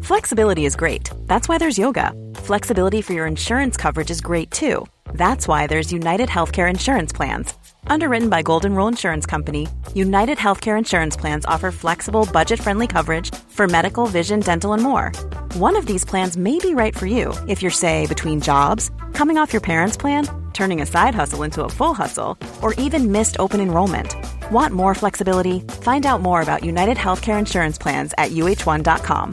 Flexibility is great. That's why there's yoga. Flexibility for your insurance coverage is great too. That's why there's United Healthcare Insurance Plans. Underwritten by Golden Rule Insurance Company, United Healthcare Insurance Plans offer flexible, budget-friendly coverage for medical, vision, dental, and more. One of these plans may be right for you if you're, say, between jobs, coming off your parents' plan, turning a side hustle into a full hustle, or even missed open enrollment. Want more flexibility? Find out more about United Healthcare Insurance Plans at uh1.com.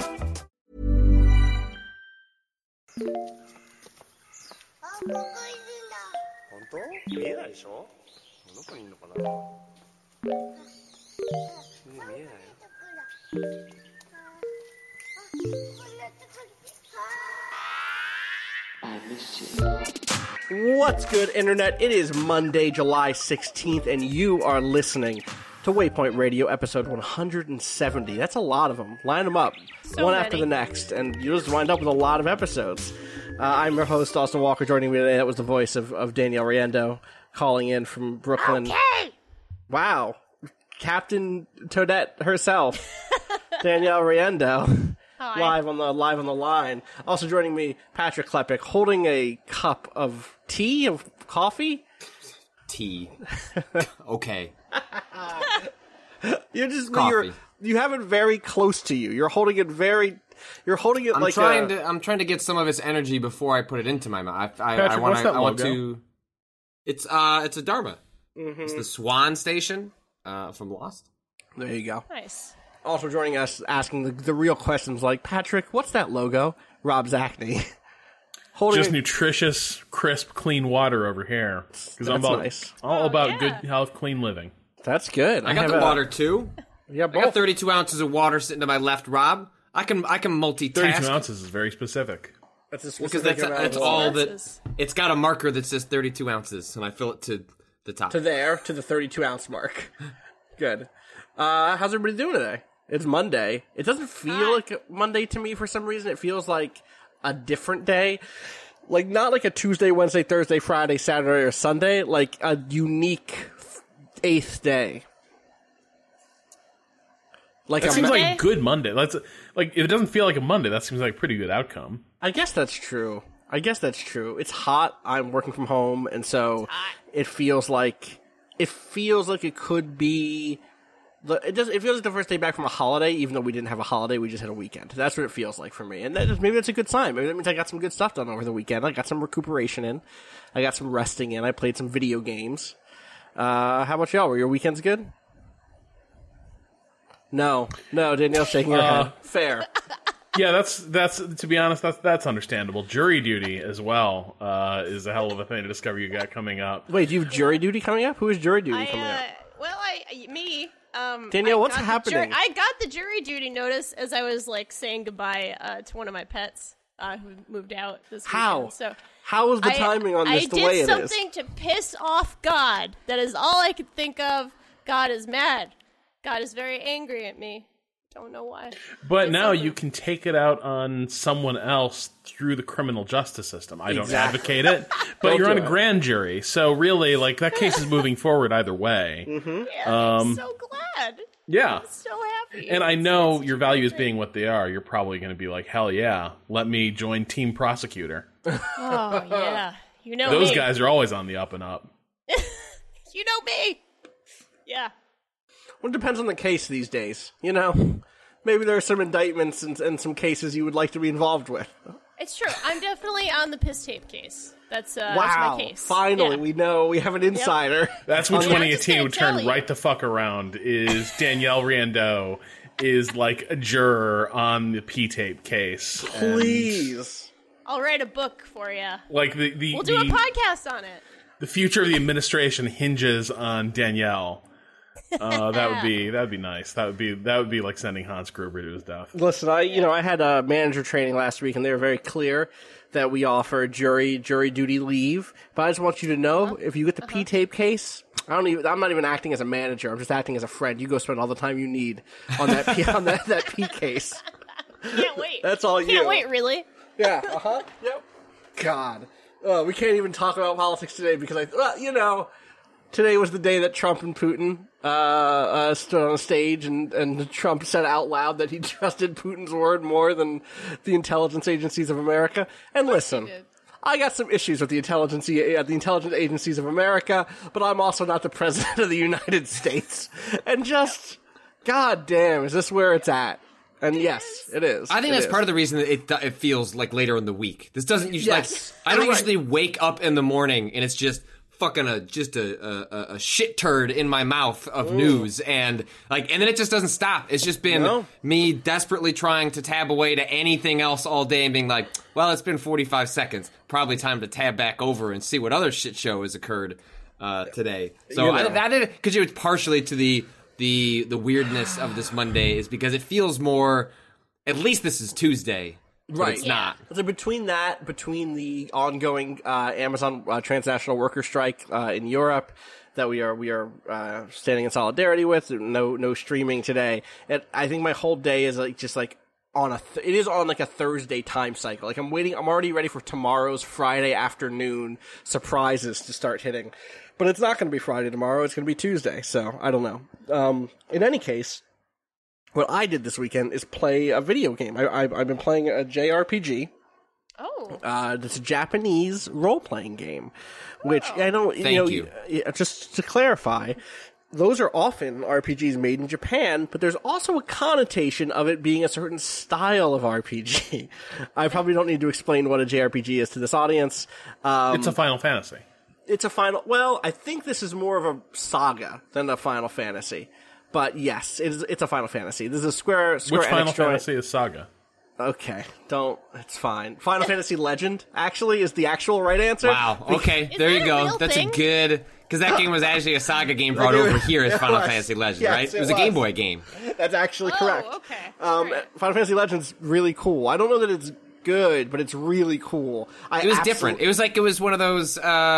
What's good, Internet? It is Monday, July 16th, and you are listening to Waypoint Radio, episode 170. That's a lot of them. Line them up, one after the next, and you just wind up with a lot of episodes. I'm your host, Austin Walker. Joining me today, that was the voice of Danielle Riendeau, calling in from Brooklyn. Okay! Wow. Captain Toadette herself, Danielle Riendeau. Hi. Live on the line. Also joining me, Patrick Klepek, holding a cup of tea, of coffee. Tea. Okay. You're just Coffee. you have it very close to you. You're holding it I'm trying to get some of its energy before I put it into my mouth. Patrick, what's that logo? It's a Dharma. Mm-hmm. It's the Swan Station from Lost. There you go. Nice. Also joining us, asking the real questions like, Patrick, what's that logo? Rob Zachney. Just nutritious, crisp, clean water over here. Because I'm all about good health, clean living. That's good. I got the water too. Yeah, I got 32 ounces of water sitting to my left, Rob. I can multitask. 32 ounces is very specific. Because that's all that. It's got a marker that says 32 ounces, and I fill it to the top. To the 32-ounce mark. Good. How's everybody doing today? It's Monday. It doesn't feel like a Monday to me for some reason. It feels like a different day. Like, not like a Tuesday, Wednesday, Thursday, Friday, Saturday, or Sunday. Like, a unique 8th day. Like that seems like a good Monday. That's like, if it doesn't feel like a Monday, that seems like a pretty good outcome. I guess that's true. It's hot. I'm working from home, and so it feels like it could be. It feels like the first day back from a holiday, even though we didn't have a holiday, we just had a weekend. That's what it feels like for me. And maybe that's a good sign. Maybe that means I got some good stuff done over the weekend. I got some recuperation in. I got some resting in. I played some video games. How about y'all? Were your weekends good? No, Danielle's shaking her head. Fair. Yeah, that's to be honest, that's understandable. Jury duty as well is a hell of a thing to discover you got coming up. Wait, do you have jury duty coming up? Who is jury duty coming up? Me. Danielle, what's happening? I got the jury duty notice as I was saying goodbye to one of my pets who moved out this weekend. So how was the timing on this the way it is? I did something to piss off God. That is all I could think of. God is mad. God is very angry at me. Don't know why. But now you can take it out on someone else through the criminal justice system. I don't advocate it, but you're on a grand jury, so really, that case is moving forward either way. Mm-hmm. Yeah, I'm so glad. Yeah. I'm so happy. And I know your values being what they are, you're probably going to be like, hell yeah, let me join team prosecutor. Oh, yeah. You know Those me. guys are always on the up and up. You know me. Yeah. Well, it depends on the case these days, you know? Maybe there are some indictments and some cases you would like to be involved with. It's true. I'm definitely on the piss tape case. That's wow. my case. Finally, we know we have an insider. Yep. That's when 2018 would turn right the fuck around, is Danielle Riendeau is like a juror on the P-tape case. Please. I'll write a book for you. Like we'll do a podcast on it. The future of the administration hinges on Danielle. That'd be nice. That would be like sending Hans Gruber to his death. Listen, I had a manager training last week, and they were very clear that we offer jury duty leave. But I just want you to know, if you get the P-tape case, I'm not even acting as a manager. I'm just acting as a friend. You go spend all the time you need on that that P case. Can't wait. That's all you. Can't wait, really. Yeah. Yep. God. We can't even talk about politics today because Today was the day that Trump and Putin stood on a stage, and Trump said out loud that he trusted Putin's word more than the intelligence agencies of America. And listen, I got some issues with the intelligence agencies of America, but I'm also not the president of the United States. And just, god damn, is this where it's at? And yes, it is. I think that's part of the reason that it feels like later in the week. This doesn't usually, I don't usually wake up in the morning and it's just fucking a shit turd in my mouth of news, and then it just doesn't stop. It's just been me desperately trying to tab away to anything else all day and being like, well, it's been 45 seconds. Probably time to tab back over and see what other shit show has occurred today. So that did because it was partially to the weirdness of this Monday is because it feels more. At least this is Tuesday. Right, it's not. So between the ongoing Amazon transnational worker strike in Europe that we are standing in solidarity with, no streaming today. I think my whole day is on it is on like a Thursday time cycle. Like I'm already ready for tomorrow's Friday afternoon surprises to start hitting, but it's not going to be Friday tomorrow. It's going to be Tuesday. So I don't know. In any case. What I did this weekend is play a video game. I've been playing a JRPG. Oh. It's a Japanese role-playing game, which I don't, Thank you. Just to clarify, those are often RPGs made in Japan, but there's also a connotation of it being a certain style of RPG. I probably don't need to explain what a JRPG is to this audience. It's a Final Fantasy. Well, I think this is more of a saga than a Final Fantasy. But yes, it's a Final Fantasy. This is a Square Which Enix Final joint. Fantasy is Saga? Okay, it's fine. Final Fantasy Legend, actually, is the actual right answer. Wow, okay, there you go. That's a good... Because that game was actually a Saga game brought over here as Final Fantasy Legend, yes, right? It was a Game Boy game. That's actually correct. Okay. Final Fantasy Legend's really cool. I don't know that it's good, but it's really cool. It was different. It was one of those,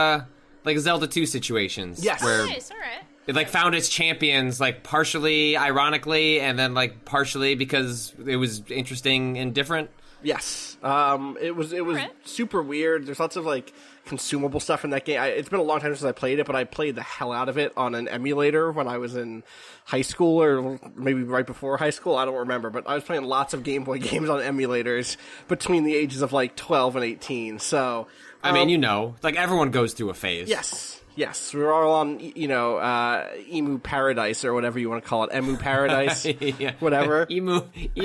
Zelda 2 situations. Yes. Where Nice, all right. it found its champions partially ironically and then partially because it was interesting and different. Yes. It was super weird. There's lots of consumable stuff in that game. It's been a long time since I played it, but I played the hell out of it on an emulator when I was in high school or maybe right before high school. I don't remember, but I was playing lots of Game Boy games on emulators between the ages of 12 and 18. So, I mean, everyone goes through a phase. Yes, we were all on, Emu Paradise or whatever you want to call it. Emu Paradise, yeah. Whatever. Emu.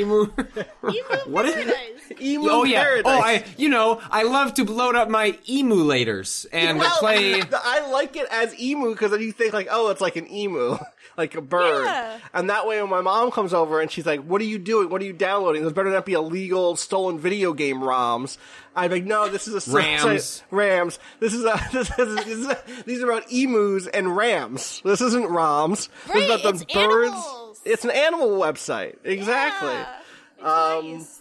What is it? Emu Paradise. Oh, I love to load up my emulators and play. I like it as emu because then you think it's like an emu, like a bird. Yeah. And that way when my mom comes over and she's like, what are you doing? What are you downloading? Those better not be illegal stolen video game ROMs. I'm like, no, this is a Rams. These are about emus and rams. This isn't ROMs. Right, this is about it's birds. animals. It's an animal website. Exactly. Yeah, it's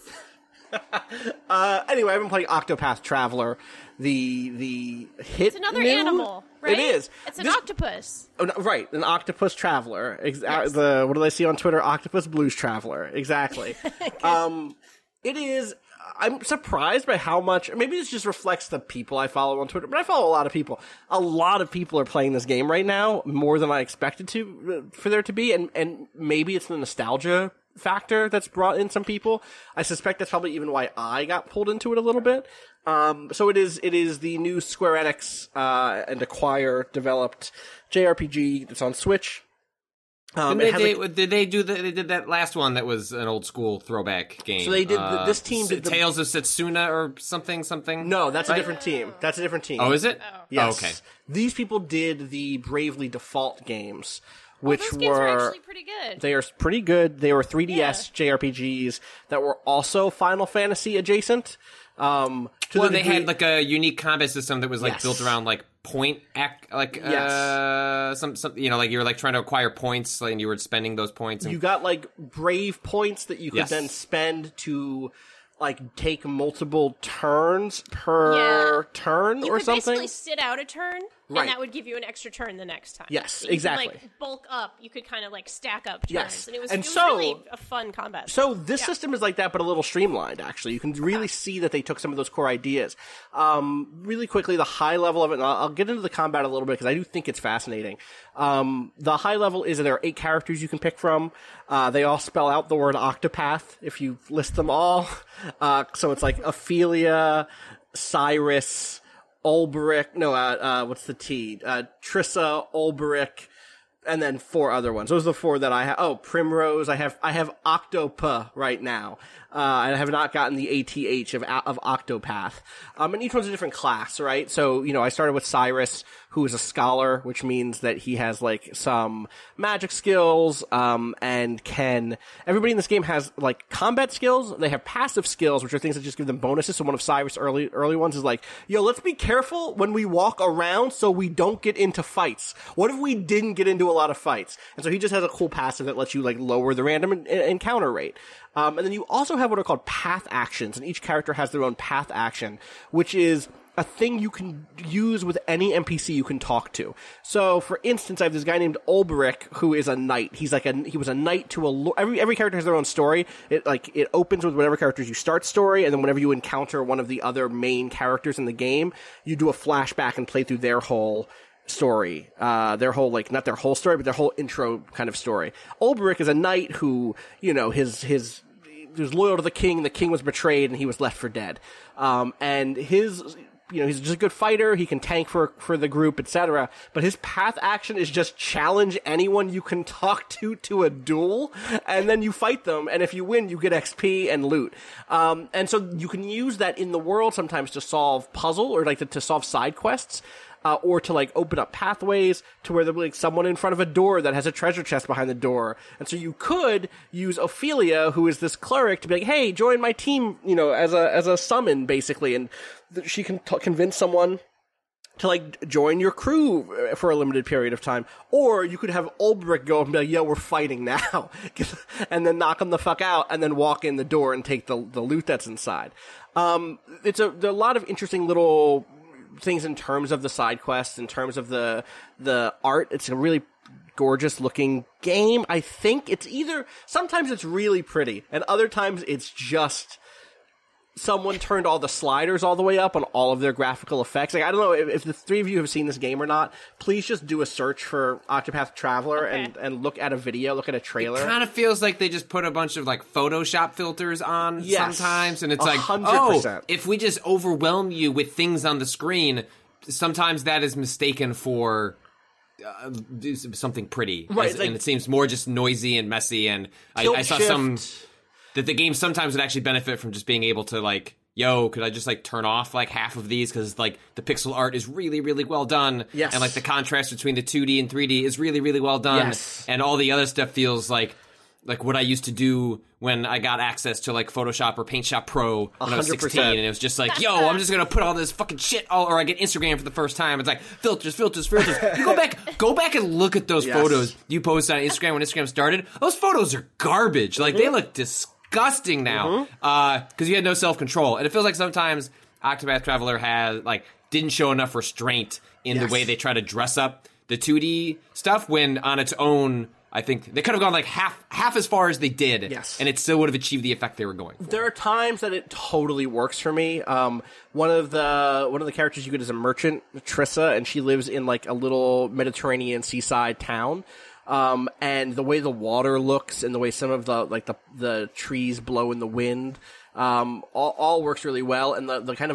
nice. Anyway, I've been playing Octopath Traveler. The hit. It's another animal, right? It is. It's an octopus. Oh, no, right, an octopus traveler. Yes. What do I see on Twitter? Octopus Blues Traveler. Exactly. It is. I'm surprised by how much. Maybe this just reflects the people I follow on Twitter, but I follow a lot of people. A lot of people are playing this game right now, more than I expected for there to be, and maybe it's the nostalgia factor that's brought in some people. I suspect that's probably even why I got pulled into it a little bit. So it is the new Square Enix and Acquire developed JRPG that's on Switch. Did they did that last one that was an old school throwback game? So they did this team did Tales of Setsuna or something. No, that's a different team. That's a different team. Oh, is it? Oh. Yes. Oh, okay. These people did the Bravely Default games, which those games are actually pretty good. They are pretty good. They were 3DS JRPGs that were also Final Fantasy adjacent. They had a unique combat system that was Yes. built around point Yes. some you were trying to acquire points and you were spending those points. And You got brave points that you could Yes. then spend to take multiple turns per turn You or could something. basically sit out a turn Right. And that would give you an extra turn the next time. Yes, so you exactly. could, like, bulk up. You could kind of, like, stack up turns. Yes. And it was So- really a fun combat. So this system is like that, but a little streamlined, actually. You can really see that they took some of those core ideas. Really quickly, the high level of it, and I'll get into the combat a little bit because I do think it's fascinating. The high level is that there are 8 characters you can pick from. They all spell out the word Octopath if you list them all. So it's like Ophelia, Cyrus, Ulbrich, what's the T? Trissa, Ulbrich, and then 4 other ones. Those are the 4 that I have. Oh, Primrose. I have Octopa right now. I have not gotten the ATH of Octopath. And each one's a different class, right? So, I started with Cyrus, who is a scholar, which means that he has, like, some magic skills, and everybody in this game has, like, combat skills. They have passive skills, which are things that just give them bonuses. So one of Cyrus' early ones is like, let's be careful when we walk around so we don't get into fights. What if we didn't get into a lot of fights? And so he just has a cool passive that lets you, like, lower the random encounter rate. And then you also have what are called path actions, and each character has their own path action, which is a thing you can use with any NPC you can talk to. So, for instance, I have this guy named Ulbrich, who is a knight. He was a knight to every character has their own story. It opens with whatever characters you start story, and then whenever you encounter one of the other main characters in the game, you do a flashback and play through their whole story, their whole, like, not their whole story, but their whole intro kind of story. Ulbrich is a knight who, he was loyal to the king was betrayed, and he was left for dead. And he's just a good fighter, he can tank for the group, etc. But his path action is just challenge anyone you can talk to a duel, and then you fight them, and if you win, you get XP and loot. And so you can use that in the world sometimes to solve puzzle, or, like, to solve side quests. Or to, like, open up pathways to where there'll be, like, someone in front of a door that has a treasure chest behind the door. And so you could use Ophelia, who is this cleric, to be like, hey, join my team, as a summon, basically. And she can convince someone to, like, join your crew for a limited period of time. Or you could have Ulbrich go up and be like, we're fighting now. And then knock them the fuck out, and then walk in the door and take the loot that's inside. There are a lot of interesting little things in terms of the side quests, in terms of the art. It's a really gorgeous looking game. I think sometimes it's really pretty, and other times it's just someone turned all the sliders all the way up on all of their graphical effects. Like, I don't know if the 3 of you have seen this game or not. Please just do a search for Octopath Traveler and look at a video, look at a trailer. It kind of feels like they just put a bunch of, like, Photoshop filters on sometimes, and it's 100%. If we just overwhelm you with things on the screen, sometimes that is mistaken for something pretty. Right, and it seems more just noisy and messy, and I saw that the game sometimes would actually benefit from just being able to, like, could I just, like, turn off, like, half of these? Because, like, the pixel art is really, really well done. Yes. And, like, the contrast between the 2D and 3D is really, really well done. Yes. And all the other stuff feels like what I used to do when I got access to, like, Photoshop or Paint Shop Pro when I was 16. And it was just like, I'm just going to put all this fucking shit or I get Instagram for the first time. It's like, filters. You go back and look at those photos you posted on Instagram when Instagram started. Those photos are garbage. Like, they look disgusting now. Because you had no self-control. And it feels like sometimes Octopath Traveler didn't show enough restraint in the way they try to dress up the 2D stuff, when on its own, I think they could have gone, like, half as far as they did, and it still would have achieved the effect they were going for. There are times that it totally works for me. One of the characters you get is a merchant, Trissa, and she lives in, like, a little Mediterranean seaside town. And the way the water looks and the way some of the trees blow in the wind, all works really well. And the kind of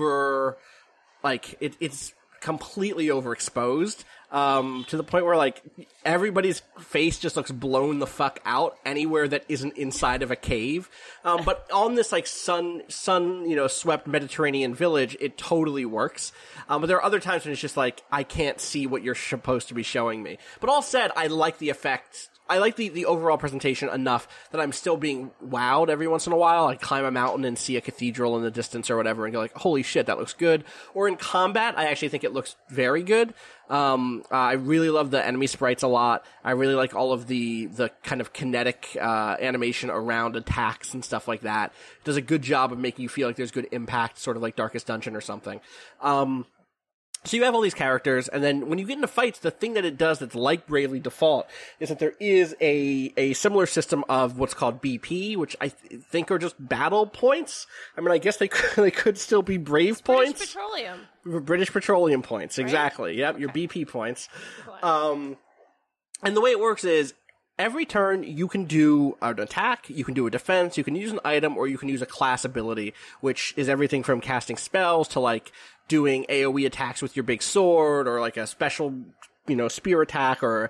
it's completely overexposed. To the point where, like, everybody's face just looks blown the fuck out anywhere that isn't inside of a cave. But on this, like, sun, swept Mediterranean village, it totally works. But there are other times when it's just like, I can't see what you're supposed to be showing me. But all said, I like the effects. I like the overall presentation enough that I'm still being wowed every once in a while. I climb a mountain and see a cathedral in the distance or whatever and go like, holy shit, that looks good. Or in combat, I actually think it looks very good. I really love the enemy sprites a lot. I really like all of the kind of kinetic animation around attacks and stuff like that. It does a good job of making you feel like there's good impact, sort of like Darkest Dungeon or something. So you have all these characters, and then when you get into fights, the thing that it does that's like Bravely Default is that there is a similar system of what's called BP, which I think are just battle points. I mean, I guess they could still be Brave points. British Petroleum. British Petroleum points, exactly. Right? Yep, your BP points. And the way it works is, every turn, you can do an attack, you can do a defense, you can use an item, or you can use a class ability, which is everything from casting spells to, like, doing AoE attacks with your big sword, or, like, a special, spear attack, or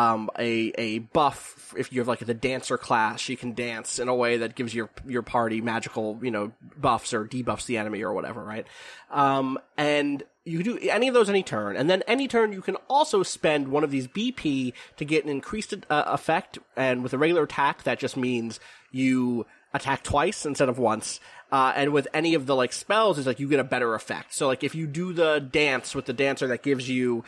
a buff. If you have, like, the dancer class, you can dance in a way that gives your party magical, buffs or debuffs the enemy or whatever, right? And you can do any of those any turn, and then any turn you can also spend one of these BP to get an increased effect, and with a regular attack, that just means you attack twice instead of once. And with any of the, like, spells, it's like you get a better effect. So, like, if you do the dance with the dancer, that gives you,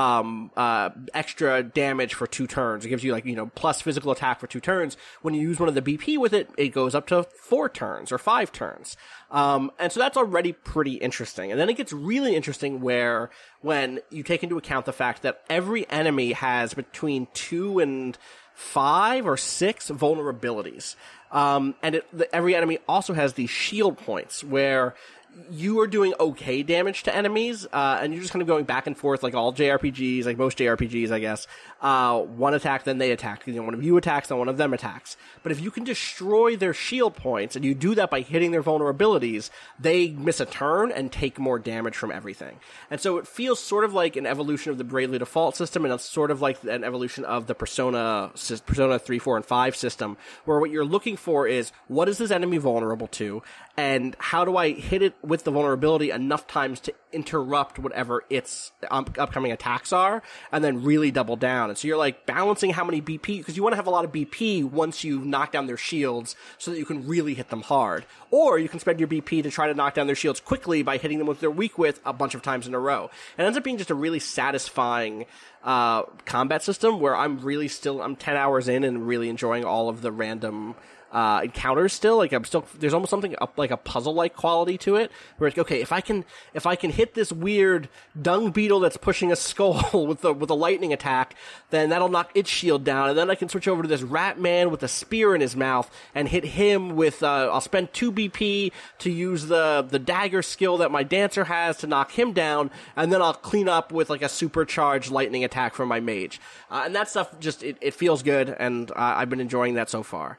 extra damage for 2 turns. It gives you, like, plus physical attack for 2 turns. When you use one of the BP with it, it goes up to 4 turns or 5 turns. And so that's already pretty interesting. And then it gets really interesting when you take into account the fact that every enemy has between 2 and 5 or 6 vulnerabilities. And every enemy also has these shield points where you are doing okay damage to enemies, and you're just kind of going back and forth like all JRPGs, like most JRPGs, I guess. One attack, then they attack. One of you attacks, then one of them attacks. But if you can destroy their shield points, and you do that by hitting their vulnerabilities, they miss a turn and take more damage from everything. And so it feels sort of like an evolution of the Bravely Default system, and it's sort of like an evolution of the Persona 3, 4, and 5 system, where what you're looking for is, what is this enemy vulnerable to, and how do I hit it with the vulnerability enough times to interrupt whatever its upcoming attacks are, and then really double down. And so you're, like, balancing how many BP, because you want to have a lot of BP once you knock down their shields so that you can really hit them hard. Or you can spend your BP to try to knock down their shields quickly by hitting them with their weak with a bunch of times in a row. And it ends up being just a really satisfying combat system where I'm 10 hours in and really enjoying all of the random encounters still. Like, there's almost something like a puzzle-like quality to it, where it's, okay, if I can hit this weird dung beetle that's pushing a skull with a lightning attack, then that'll knock its shield down, and then I can switch over to this rat man with a spear in his mouth and hit him with, I'll spend 2 BP to use the dagger skill that my dancer has to knock him down, and then I'll clean up with, like, a supercharged lightning attack from my mage. And that stuff just, it feels good, and I've been enjoying that so far.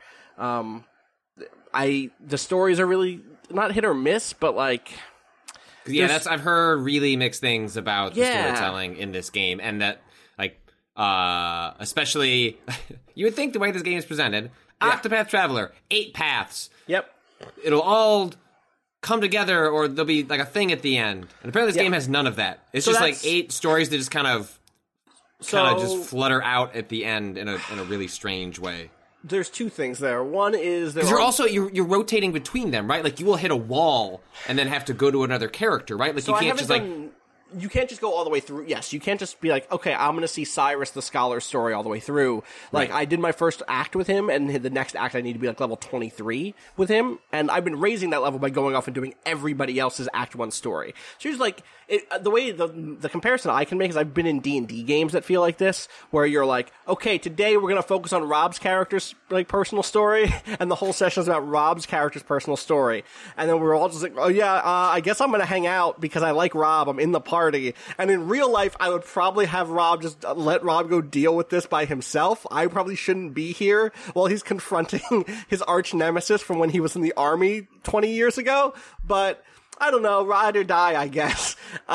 The stories are really not hit or miss, but, like, yeah, I've heard really mixed things about the storytelling in this game, and that, like, especially, you would think the way this game is presented, Octopath Traveler, 8 paths. Yep. It'll all come together, or there'll be, like, a thing at the end. And apparently this game has none of that. It's just, like, 8 stories that just kind of just flutter out at the end in a really strange way. There's 2 things there. One is because you're rotating between them, right? Like, you will hit a wall and then have to go to another character, right? Like, so you can't just you can't just go all the way through. Yes, you can't just be like, okay, I'm going to see Cyrus the Scholar's story all the way through. Like, I did my first act with him, and the next act I need to be, like, level 23 with him, and I've been raising that level by going off and doing everybody else's Act 1 story. So it's like, the way, the comparison I can make is I've been in D&D games that feel like this, where you're like, okay, today we're going to focus on Rob's character's, like, personal story, and the whole session is about Rob's character's personal story. And then we're all just like, oh yeah, I guess I'm going to hang out because I like Rob, I'm in the party. And in real life, I would probably have Rob just let Rob go deal with this by himself. I probably shouldn't be here while he's confronting his arch nemesis from when he was in the army 20 years ago. But I don't know, ride or die, I guess.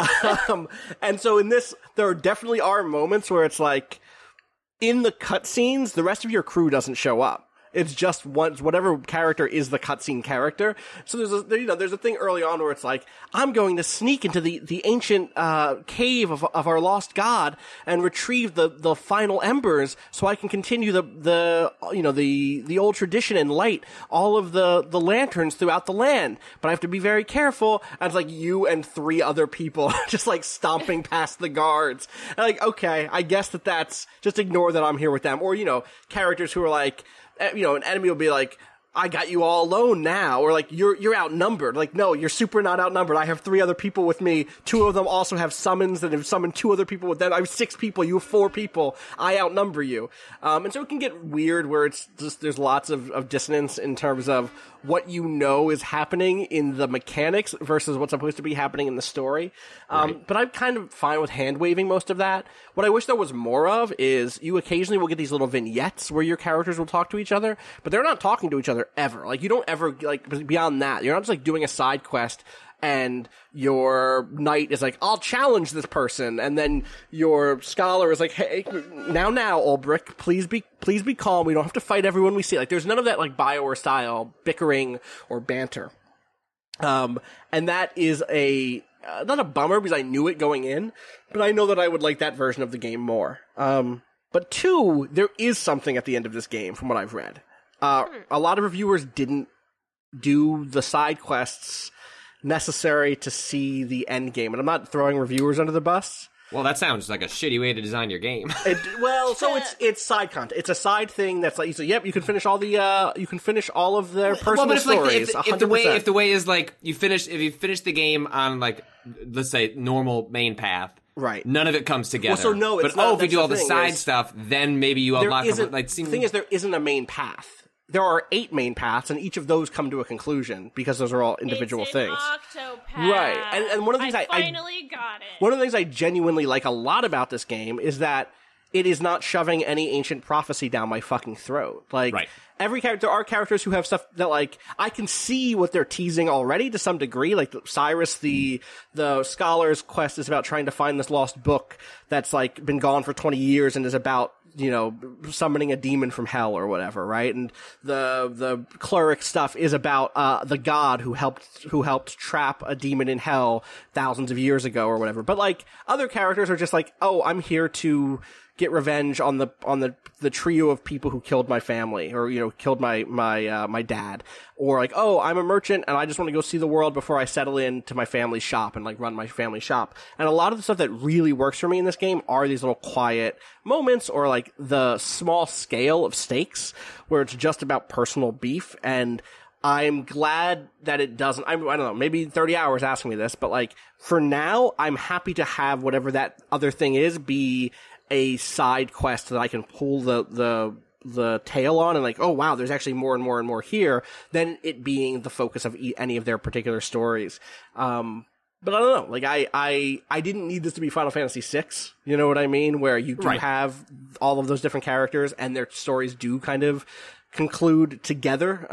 And so in this, there definitely are moments where it's like, in the cutscenes, the rest of your crew doesn't show up. It's just whatever character is the cutscene character. So there's a thing early on where it's like, I'm going to sneak into the ancient cave of our lost god and retrieve the final embers so I can continue the old tradition and light all of the lanterns throughout the land. But I have to be very careful. And it's like you and 3 other people just, like, stomping past the guards. And, like, okay, I guess that's just ignore that I'm here with them. Or, characters who are like, an enemy will be like, I got you all alone now, or like you're outnumbered. Like, no, you're super not outnumbered. I have 3 other people with me. 2 of them also have summons that have summoned 2 other people with them. I have 6 people. You have 4 people. I outnumber you. And so it can get weird where it's just there's lots of dissonance in terms of what you know is happening in the mechanics versus what's supposed to be happening in the story. But I'm kind of fine with hand-waving most of that. What I wish there was more of is you occasionally will get these little vignettes where your characters will talk to each other, but they're not talking to each other ever. Like, you don't ever, like, beyond that, you're not just, like, doing a side quest and your knight is like, I'll challenge this person, and then your scholar is like, hey, now, Ulbrich, please be calm, we don't have to fight everyone we see. Like, there's none of that, like, BioWare style bickering or banter. And that is not a bummer because I knew it going in, but I know that I would like that version of the game more. But 2, there is something at the end of this game from what I've read. A lot of reviewers didn't do the side quests necessary to see the end game, and I'm not throwing reviewers under the bus. Well, that sounds like a shitty way to design your game. So it's side content. It's a side thing that's like, you say, yep, you can finish all of their personal stories. If the way is like if you finish the game on, like, let's say normal main path, right? None of it comes together. Well, so no, it's not. If you do all the side stuff, then maybe you unlock. The thing is, there isn't a main path. There are 8 main paths, and each of those come to a conclusion because those are all individual things. Octopath. Right, and one of the things I finally got it. One of the things I genuinely like a lot about this game is that it is not shoving any ancient prophecy down my fucking throat. Like, right. Every character, there are characters who have stuff that, like, I can see what they're teasing already to some degree. Like, Cyrus, the scholar's quest is about trying to find this lost book that's, like, been gone for 20 years and is about, you know, summoning a demon from hell or whatever, right? And the cleric stuff is about the god who helped trap a demon in hell thousands of years ago or whatever. But, like, other characters are just like, oh, I'm here to get revenge on the trio of people who killed my family, or, you know, killed my dad, or like, oh, I'm a merchant and I just want to go see the world before I settle into my family's shop and, like, run my family shop. And a lot of the stuff that really works for me in this game are these little quiet moments, or like the small scale of stakes where it's just about personal beef. And I'm glad that it doesn't, I don't know, maybe 30 hours asking me this, but, like, for now, I'm happy to have whatever that other thing is be a side quest that I can pull the tail on, and, like, oh wow, there's actually more and more and more here, than it being the focus of any of their particular stories. But I don't know, like, I didn't need this to be Final Fantasy VI, you know what I mean, where you do have all of those different characters and their stories do kind of conclude together.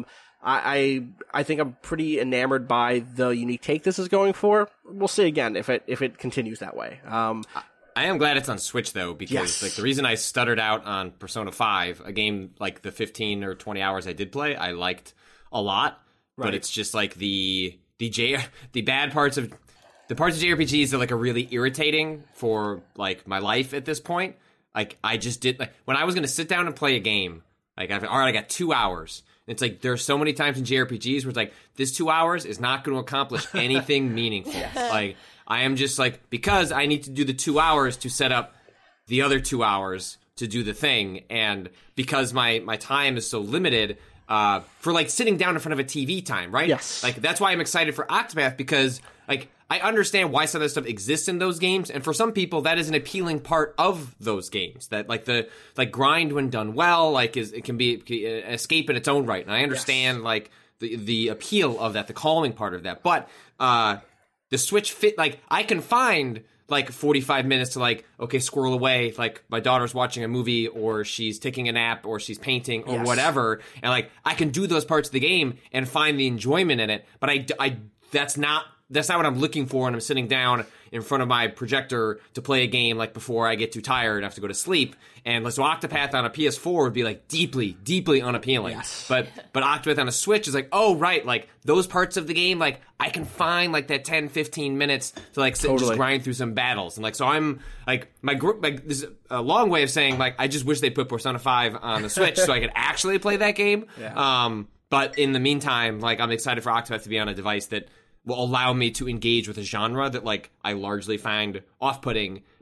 I think I'm pretty enamored by the unique take this is going for. We'll see again if it continues that way. I am glad it's on Switch, though, because yes. Like, the reason I stuttered out on Persona 5, a game like the 15 or 20 hours I did play, I liked a lot, but it's just like the bad parts of the parts of JRPGs that, like, are really irritating for, like, my life at this point. Like, I just did, like, when I was going to sit down and play a game, like, all right, I got 2 hours. It's like, there are so many times in JRPGs where it's like, this 2 hours is not going to accomplish anything meaningful. Like, I am just like, because I need to do the 2 hours to set up the other 2 hours to do the thing, and because my time is so limited, for, like, sitting down in front of a TV time, right? Yes. Like, that's why I'm excited for Octopath, because, like, I understand why some of this stuff exists in those games, and for some people, that is an appealing part of those games. That, like, the grind when done well, like, it can be an escape in its own right, and I understand, like, the appeal of that, the calming part of that, but, the Switch fit, like, I can find, like, 45 minutes to, like, okay, squirrel away, like, my daughter's watching a movie, or she's taking a nap, or she's painting, or whatever, and, like, I can do those parts of the game and find the enjoyment in it, but that's not what I'm looking for when I'm sitting down in front of my projector to play a game, like, before I get too tired and have to go to sleep. And so Octopath on a PS4 would be, like, deeply, deeply unappealing. Yes. But Octopath on a Switch is like, oh, right, like, those parts of the game, like, I can find, like, that 10, 15 minutes to, like, sit and just grind through some battles. And, like, so I'm, like, my group, like, this is a long way of saying, like, I just wish they put Persona 5 on the Switch so I could actually play that game. Yeah. But in the meantime, like, I'm excited for Octopath to be on a device that will allow me to engage with a genre that, like, I largely find off-putting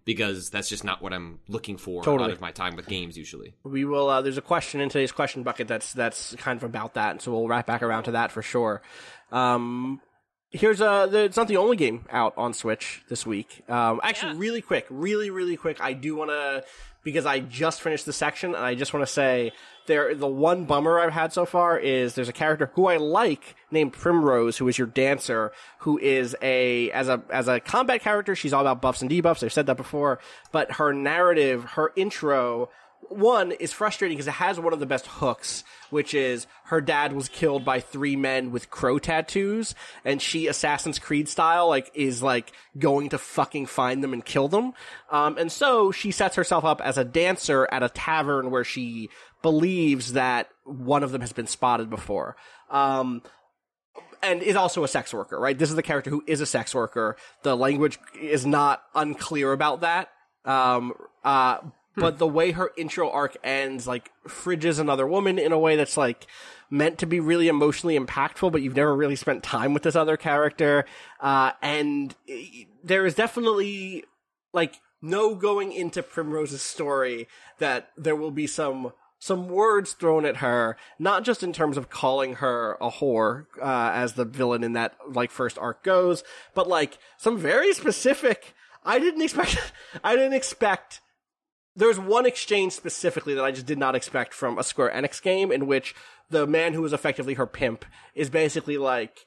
because that's just not what I'm looking for Totally. out of my time with games usually. We will. There's a question in today's question bucket that's kind of about that, and so we'll wrap back around to that for sure. Here's it's not the only game out on Switch this week. Actually, really quick, really quick. I do want to, because I just finished the section, and I just want to say the one bummer I've had so far is there's a character who I like named Primrose, who is your dancer, who is as a combat character, she's all about buffs and debuffs. I've said that before, but her narrative, her intro, one, is frustrating because it has one of the best hooks, which is her dad was killed by 3 men with crow tattoos, and she, Assassin's Creed style, is going to fucking find them and kill them. And so she sets herself up as a dancer at a tavern where she believes that one of them has been spotted before. And is also a sex worker, right? This is the character who is a sex worker. The language is not unclear about that. But the way her intro arc ends, fridges another woman in a way that's, meant to be really emotionally impactful, but you've never really spent time with this other character. And there is definitely, no going into Primrose's story that there will be some words thrown at her, not just in terms of calling her a whore, as the villain in that, first arc goes, but, some very specific, I didn't expect. There's one exchange specifically that I just did not expect from a Square Enix game, in which the man who is effectively her pimp is basically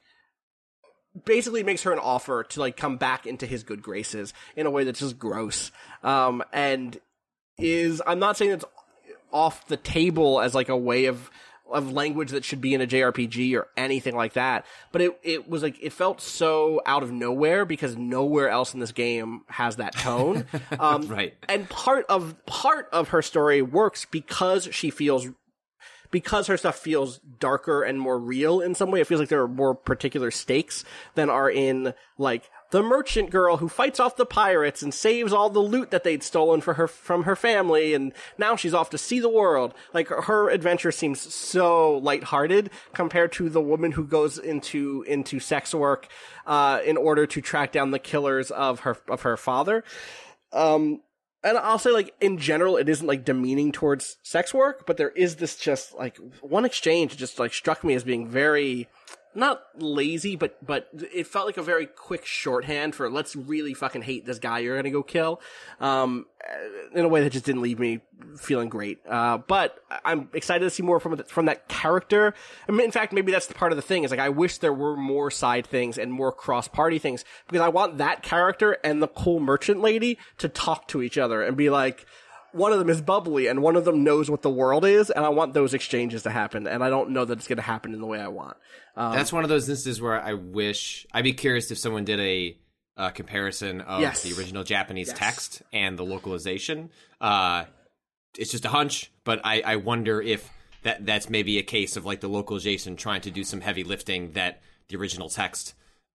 makes her an offer to come back into his good graces in a way that's just gross. And I'm not saying it's off the table as a way of language that should be in a JRPG or anything like that, but it was it felt so out of nowhere because nowhere else in this game has that tone. Right. And part of her story works because her stuff feels darker and more real in some way. It feels like there are more particular stakes than are in the merchant girl who fights off the pirates and saves all the loot that they'd stolen from her family, and now she's off to see the world. Her adventure seems so lighthearted compared to the woman who goes into sex work in order to track down the killers of her father. And I'll say, in general, it isn't, demeaning towards sex work, but there is this just, one exchange just, struck me as being very, not lazy, but it felt like a very quick shorthand for let's really fucking hate this guy you're gonna go kill, in a way that just didn't leave me feeling great. But I'm excited to see more from that character. I mean, in fact, maybe that's the part of the thing is I wish there were more side things and more cross-party things, because I want that character and the cool merchant lady to talk to each other and be one of them is bubbly and one of them knows what the world is, and I want those exchanges to happen, and I don't know that it's going to happen in the way I want. That's one of those instances where I'd be curious if someone did a comparison of the original Japanese text and the localization. It's just a hunch, but I wonder if that's maybe a case of the localization trying to do some heavy lifting that the original text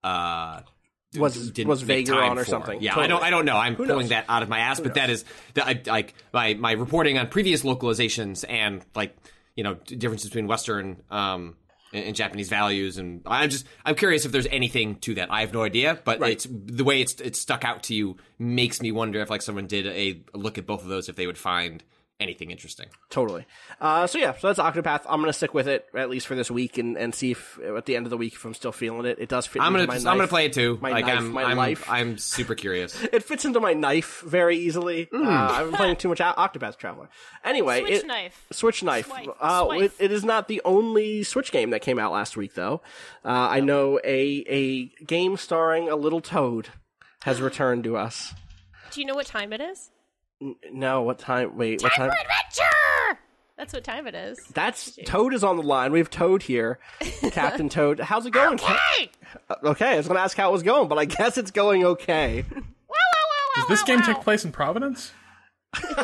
was vaguer on or something. Yeah, totally. I don't know. I'm pulling that out of my ass, but that is my reporting on previous localizations and differences between Western and Japanese values, and I'm curious if there's anything to that. I have no idea, but it's the way it's stuck out to you makes me wonder if someone did a look at both of those, if they would find anything interesting. Totally. So that's Octopath. I'm going to stick with it at least for this week and see if at the end of the week if I'm still feeling it. It does fit. I'm going to play it too. My life. I'm super curious. It fits into my knife very easily. I've been playing too much Octopath Traveler. Anyway, Switch knife. It is not the only Switch game that came out last week though. I know a game starring a little toad has returned to us. Do you know what time it is? No, what time? Wait, what time? For adventure! That's what time it is. Toad is on the line. We have Toad here. Captain Toad. How's it going? Okay! Okay, I was going to ask how it was going, but I guess it's going okay. Does this game take place in Providence? Okay!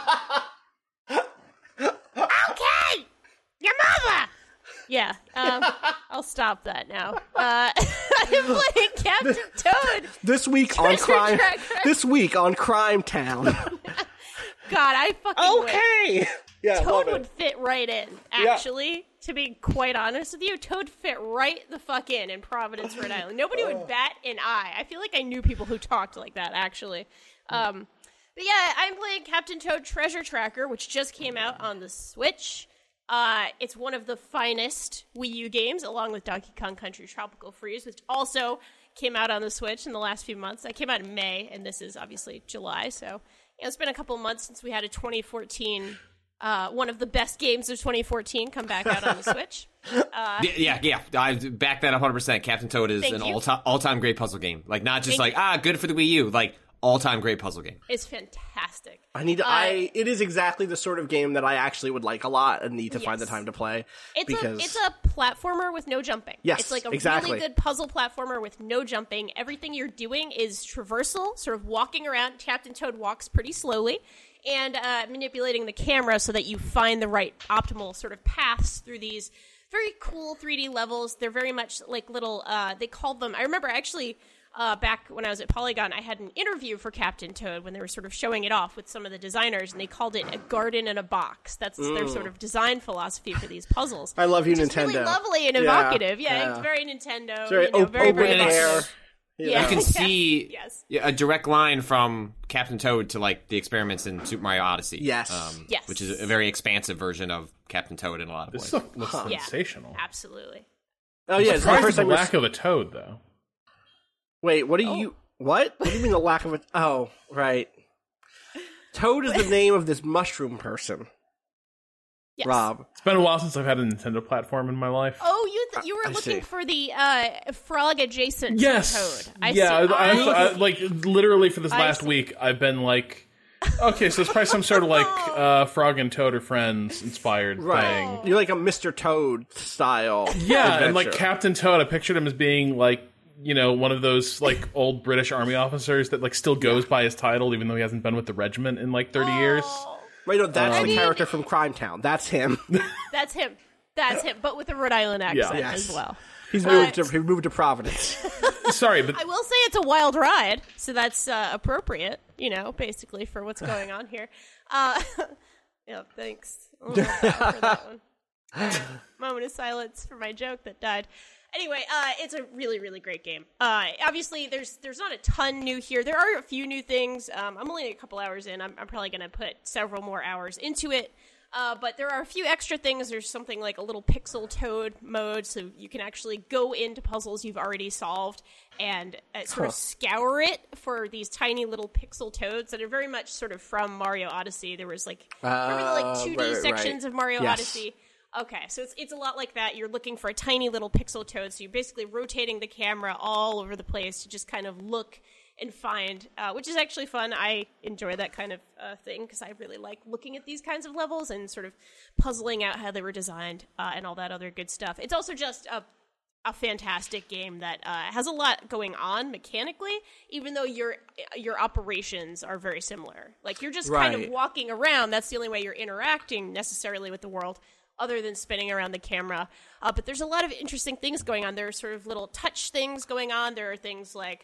Your mother! Yeah, I'll stop that now. I'm playing Captain Toad. This week on Crime. This week on Crime Town. God, I fucking okay. Wish. Yeah, Toad would fit right in. Actually, to be quite honest with you, Toad fit right the fuck in Providence, Rhode Island. Nobody would bat an eye. I feel like I knew people who talked like that. Actually, But yeah, I'm playing Captain Toad Treasure Tracker, which just came out on the Switch. It's one of the finest Wii U games, along with Donkey Kong Country Tropical Freeze, which also came out on the Switch in the last few months. That came out in May, and this is obviously July, so it's been a couple months since we had a 2014, one of the best games of 2014 come back out on the Switch. Yeah, I back that 100%. Captain Toad is an all-time great puzzle game. Like, not just good for the Wii U, like, all-time great puzzle game. It's fantastic. It is exactly the sort of game that I actually would like a lot and need to find the time to play. It's a platformer with no jumping. Yes, it's like a exactly. really good puzzle platformer with no jumping. Everything you're doing is traversal, sort of walking around. Captain Toad walks pretty slowly, and manipulating the camera so that you find the right optimal sort of paths through these very cool 3D levels. They're very much like little, they called them, I remember actually, back when I was at Polygon, I had an interview for Captain Toad when they were sort of showing it off with some of the designers, and they called it a garden in a box. That's their sort of design philosophy for these puzzles. I love you, Nintendo. It's really lovely and evocative. Yeah, it's very Nintendo. It's very open air. Yeah. You can see yes. a direct line from Captain Toad to, like, the experiments in Super Mario Odyssey. Yes. Yes. Which is a very expansive version of Captain Toad in a lot of ways. This looks sensational. Absolutely. Oh, yeah. It's the surprised first at time the lack of a Toad, though. Wait, what do you... What? What do you mean the lack of a... Oh, right. Toad is the name of this mushroom person. Yes. Rob. It's been a while since I've had a Nintendo platform in my life. Oh, you were looking for the frog adjacent Yes. Toad. I like literally for this last week, I've been like, okay, so it's probably some sort of like Frog and Toad are friends inspired thing. You're like a Mr. Toad style. Yeah, adventure. and like Captain Toad, I pictured him as being like, you know, one of those like old British army officers that like still goes by his title even though he hasn't been with the regiment in like 30 years. Wait, no, that's the character from Crime Town. That's him. That's him. That's him, but with a Rhode Island accent as well. He moved to Providence. Sorry, but I will say it's a wild ride, so that's appropriate, you know, basically for what's going on here. Yeah, thanks for that one. Moment of silence for my joke that died. Anyway, it's a really, really great game. Obviously, there's not a ton new here. There are a few new things. I'm only a couple hours in. I'm probably going to put several more hours into it. But there are a few extra things. There's something like a little Pixel Toad mode, so you can actually go into puzzles you've already solved and sort of scour it for these tiny little pixel toads that are very much sort of from Mario Odyssey. There was like, remember the like 2D sections of Mario Odyssey? Okay, so it's a lot like that. You're looking for a tiny little pixel toad, so you're basically rotating the camera all over the place to just kind of look and find, which is actually fun. I enjoy that kind of thing because I really like looking at these kinds of levels and sort of puzzling out how they were designed and all that other good stuff. It's also just a fantastic game that has a lot going on mechanically, even though your operations are very similar. Like, you're just kind of walking around. That's the only way you're interacting necessarily with the world, other than spinning around the camera. But there's a lot of interesting things going on. There are sort of little touch things going on. There are things like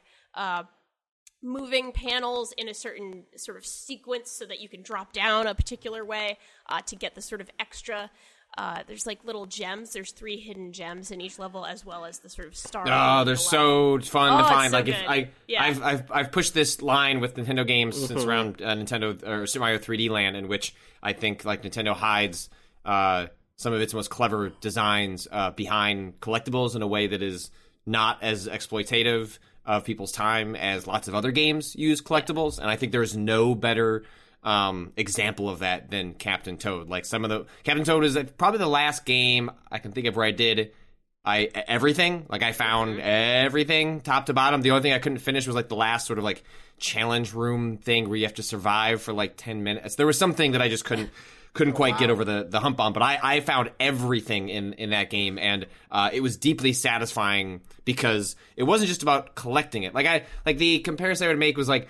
moving panels in a certain sort of sequence so that you can drop down a particular way to get the sort of extra. There's like little gems. There's 3 hidden gems in each level, as well as the sort of star. Oh, they're so fun to find. So like, good. if I've pushed this line with Nintendo games since around Nintendo or Super Mario 3D Land, in which I think like Nintendo hides some of its most clever designs behind collectibles in a way that is not as exploitative of people's time as lots of other games use collectibles. And I think there's no better example of that than Captain Toad. Like, Captain Toad is probably the last game I can think of where I did everything. Like, I found everything top to bottom. The only thing I couldn't finish was like the last sort of like challenge room thing where you have to survive for like 10 minutes. There was something that I just couldn't quite get over the hump on, but I found everything in that game, and it was deeply satisfying because it wasn't just about collecting it. Like the comparison I would make was like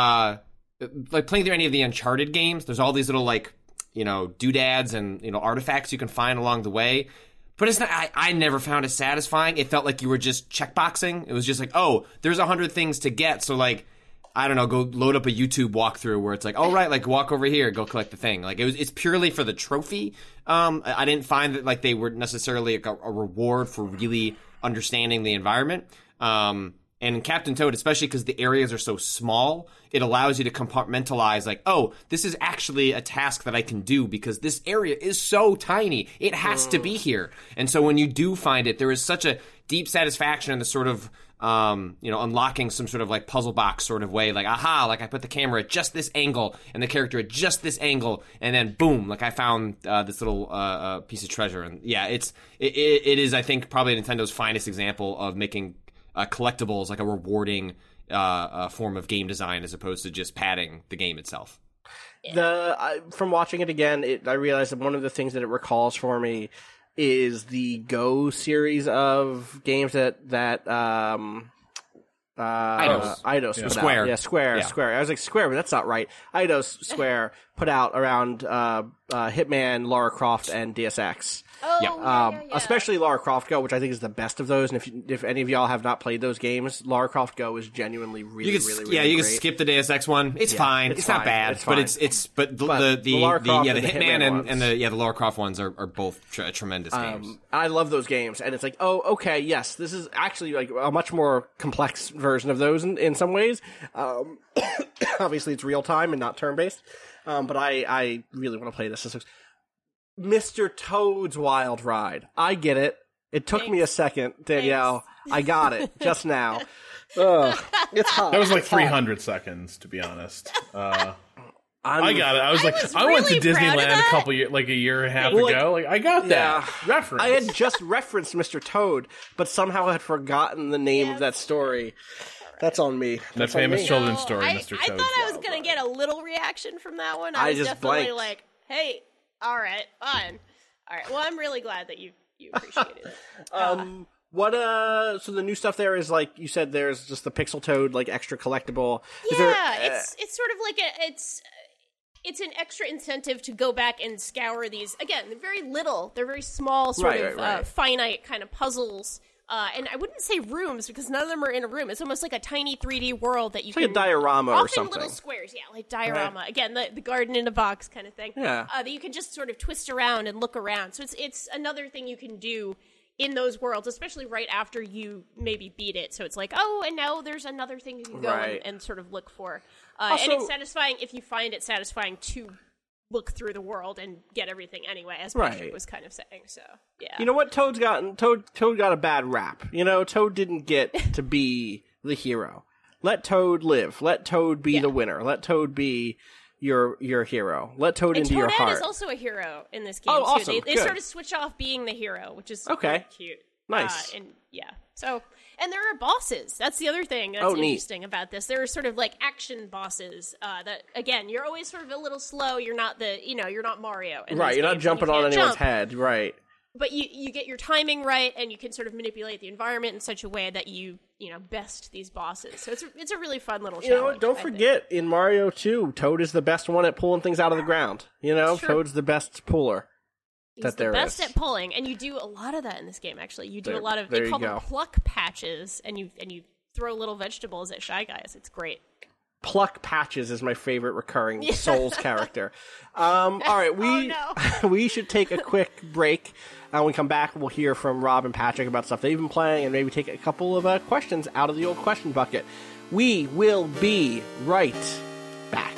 playing through any of the Uncharted games. There's all these little like, you know, doodads and, you know, artifacts you can find along the way. But it's not. I never found it satisfying. It felt like you were just checkboxing. It was just like, oh, there's 100 things to get, so like, I don't know, go load up a YouTube walkthrough where it's like, oh, right, like, walk over here, go collect the thing. Like, it's purely for the trophy. I didn't find that, like, they were necessarily like a reward for really understanding the environment. And in Captain Toad, especially because the areas are so small, it allows you to compartmentalize, like, oh, this is actually a task that I can do because this area is so tiny. It has to be here. And so when you do find it, there is such a deep satisfaction in the sort of, unlocking some sort of like puzzle box sort of way. Like, aha, like I put the camera at just this angle and the character at just this angle. And then boom, like I found this little piece of treasure. And yeah, it is, I think, probably Nintendo's finest example of making collectibles like a rewarding form of game design as opposed to just padding the game itself. From watching it again, I realized that one of the things that it recalls for me is the Go series of games that Eidos put Square. out. Yeah, Square. I was like, Square, but that's not right. Eidos Square put out around Hitman, Lara Croft, and Deus Ex. Oh, yeah. Especially Lara Croft Go, which I think is the best of those. And if any of y'all have not played those games, Lara Croft Go is genuinely really great. You can skip the Deus Ex one. It's fine. It's not bad. It's fine. But the Hitman and the Lara Croft ones are both tremendous games. I love those games, and it's like, oh, okay, yes, this is actually like a much more complex version of those in some ways. Obviously, it's real time and not turn based. But I really want to play this. Mr. Toad's Wild Ride. I get it. It took me a second, Danielle. Thanks. I got it just now. It's hot. That was like 300 seconds, to be honest. I got it. I was I went to Disneyland a couple years, like a year and a half ago. Like I got that reference. I had just referenced Mr. Toad, but somehow had forgotten the name of that story. That's on me. That famous children's story, Mr. Toad. I thought I was going to get a little reaction from that one. I was just definitely blanked. like, hey, all right, fine. All right, well, I'm really glad that you appreciated it. So the new stuff there is, like you said, there's just the Pixel Toad, like, extra collectible. It's sort of like it's an extra incentive to go back and scour these. Again, they're very little. They're very small, sort of finite kind of puzzles. And I wouldn't say rooms, because none of them are in a room. It's almost like a tiny 3D world that you can... like a diorama or something. Often little squares, like diorama. Right. Again, the garden in a box kind of thing. Yeah. That you can just sort of twist around and look around. So it's another thing you can do in those worlds, especially right after you maybe beat it. So it's like, oh, and now there's another thing you can go and sort of look for. Also, and it's satisfying if you find it satisfying to look through the world and get everything anyway, as Patrick was kind of saying. So yeah, you know what, Toad got a bad rap. You know, Toad didn't get to be the hero. Let Toad live. Let Toad be the winner. Let Toad be your hero. Let Toad into your heart. Toadette is also a hero in this game. Oh, too. awesome! They sort of switch off being the hero, which is really cute. Nice. And there are bosses. That's the other thing that's interesting about this. There are sort of like action bosses that, again, you're always sort of a little slow. You're not you're not Mario. Right, you're not jumping on anyone's head. Right. But you get your timing right, and you can sort of manipulate the environment in such a way that you best these bosses. So it's a really fun little challenge. You know what? Don't forget, in Mario 2, Toad is the best one at pulling things out of the ground. You know, Toad's the best puller. He's the best at pulling, and you do a lot of that in this game. Actually, you do a lot of. They call them pluck patches, and you throw little vegetables at Shy Guys. It's great. Pluck Patches is my favorite recurring Souls character. All right, we should take a quick break. When we come back, we'll hear from Rob and Patrick about stuff they've been playing, and maybe take a couple of questions out of the old question bucket. We will be right back.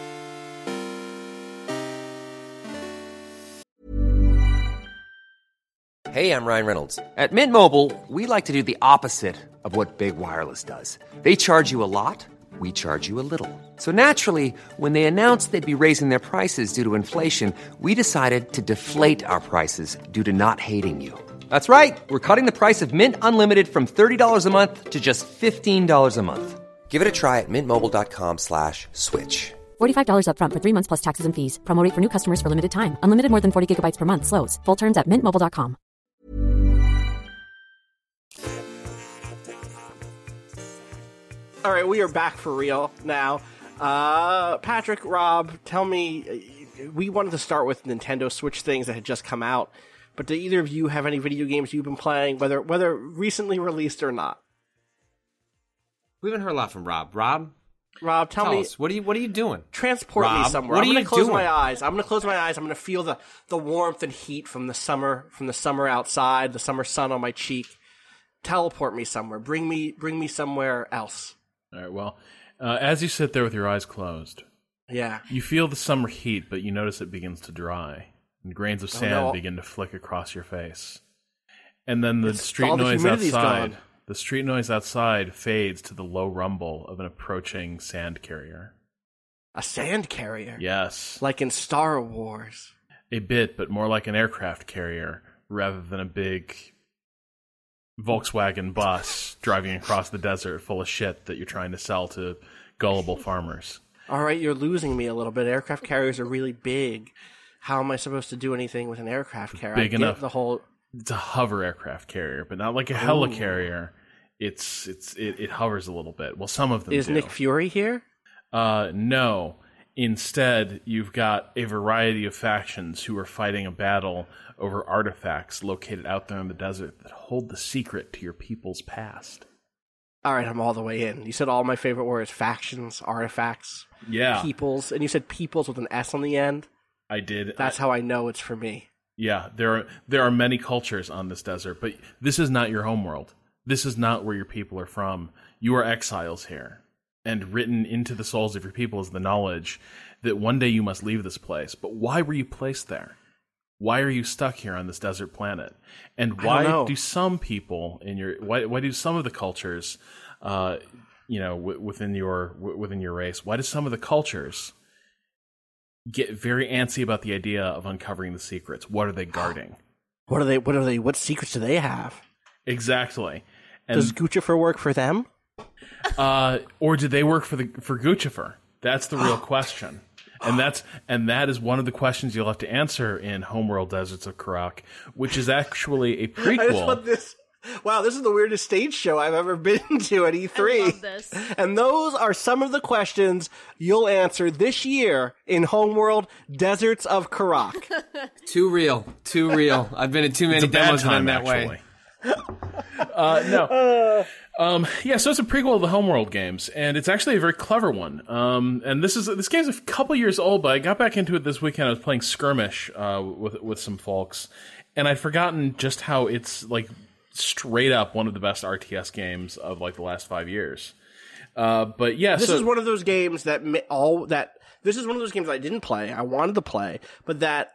Hey, I'm Ryan Reynolds. At Mint Mobile, we like to do the opposite of what Big Wireless does. They charge you a lot, we charge you a little. So naturally, when they announced they'd be raising their prices due to inflation, we decided to deflate our prices due to not hating you. That's right. We're cutting the price of Mint Unlimited from $30 a month to just $15 a month. Give it a try at mintmobile.com/switch. $45 up front for 3 months plus taxes and fees. Promo rate for new customers for limited time. Unlimited more than 40 gigabytes per month. Slows full terms at mintmobile.com. All right, we are back for real now. Patrick, Rob, tell me, we wanted to start with Nintendo Switch things that had just come out, but do either of you have any video games you've been playing, whether recently released or not? We haven't heard a lot from Rob. Rob, tell me, us, what are you doing? Transport me somewhere. I'm going to close my eyes. I'm going to close my eyes. I'm going to feel the warmth and heat from the summer outside, the summer sun on my cheek. teleport me somewhere. Bring me somewhere else. All right, well, as you sit there with your eyes closed, yeah, you feel the summer heat, but you notice it begins to dry, and grains of sand begin to flick across your face. And then the street noise outside fades to the low rumble of an approaching sand carrier. A sand carrier? Yes. Like in Star Wars. A bit, but more like an aircraft carrier rather than a big Volkswagen bus driving across the desert full of shit that you're trying to sell to gullible farmers. All right, you're losing me a little bit. Aircraft carriers are really big. How am I supposed to do anything with an aircraft carrier? Big enough. It's a hover aircraft carrier, but not like a helicarrier. It hovers a little bit. Well, some of them Is do. Nick Fury here? No. Instead, you've got a variety of factions who are fighting a battle over artifacts located out there in the desert that hold the secret to your people's past. All right, I'm all the way in. You said all my favorite words: factions, artifacts, peoples, and you said peoples with an S on the end. I did. That's how I know it's for me. Yeah, there are many cultures on this desert, but this is not your homeworld. This is not where your people are from. You are exiles here. And written into the souls of your people is the knowledge that one day you must leave this place. But why were you placed there? Why are you stuck here on this desert planet? And why do some people why do some of the cultures, within your race, why do some of the cultures get very antsy about the idea of uncovering the secrets? What are they guarding? What secrets do they have? Exactly. And does Guccifer work for them? Or did they work for Guccifer? That's the real question. And that is one of the questions you'll have to answer in Homeworld Deserts of Karak, which is actually a prequel. I just love this. Wow, this is the weirdest stage show I've ever been to at E3. I love this. And those are some of the questions you'll answer this year in Homeworld Deserts of Karak. Too real. I've been in too many demos that I'm that way. No. So it's a prequel of the Homeworld games, and it's actually a very clever one. And this game's a couple years old, but I got back into it this weekend. I was playing Skirmish with some folks, and I'd forgotten just how it's like straight up one of the best RTS games of like the last 5 years. But yeah, this is one of those games that this is one of those games I didn't play. I wanted to play, but that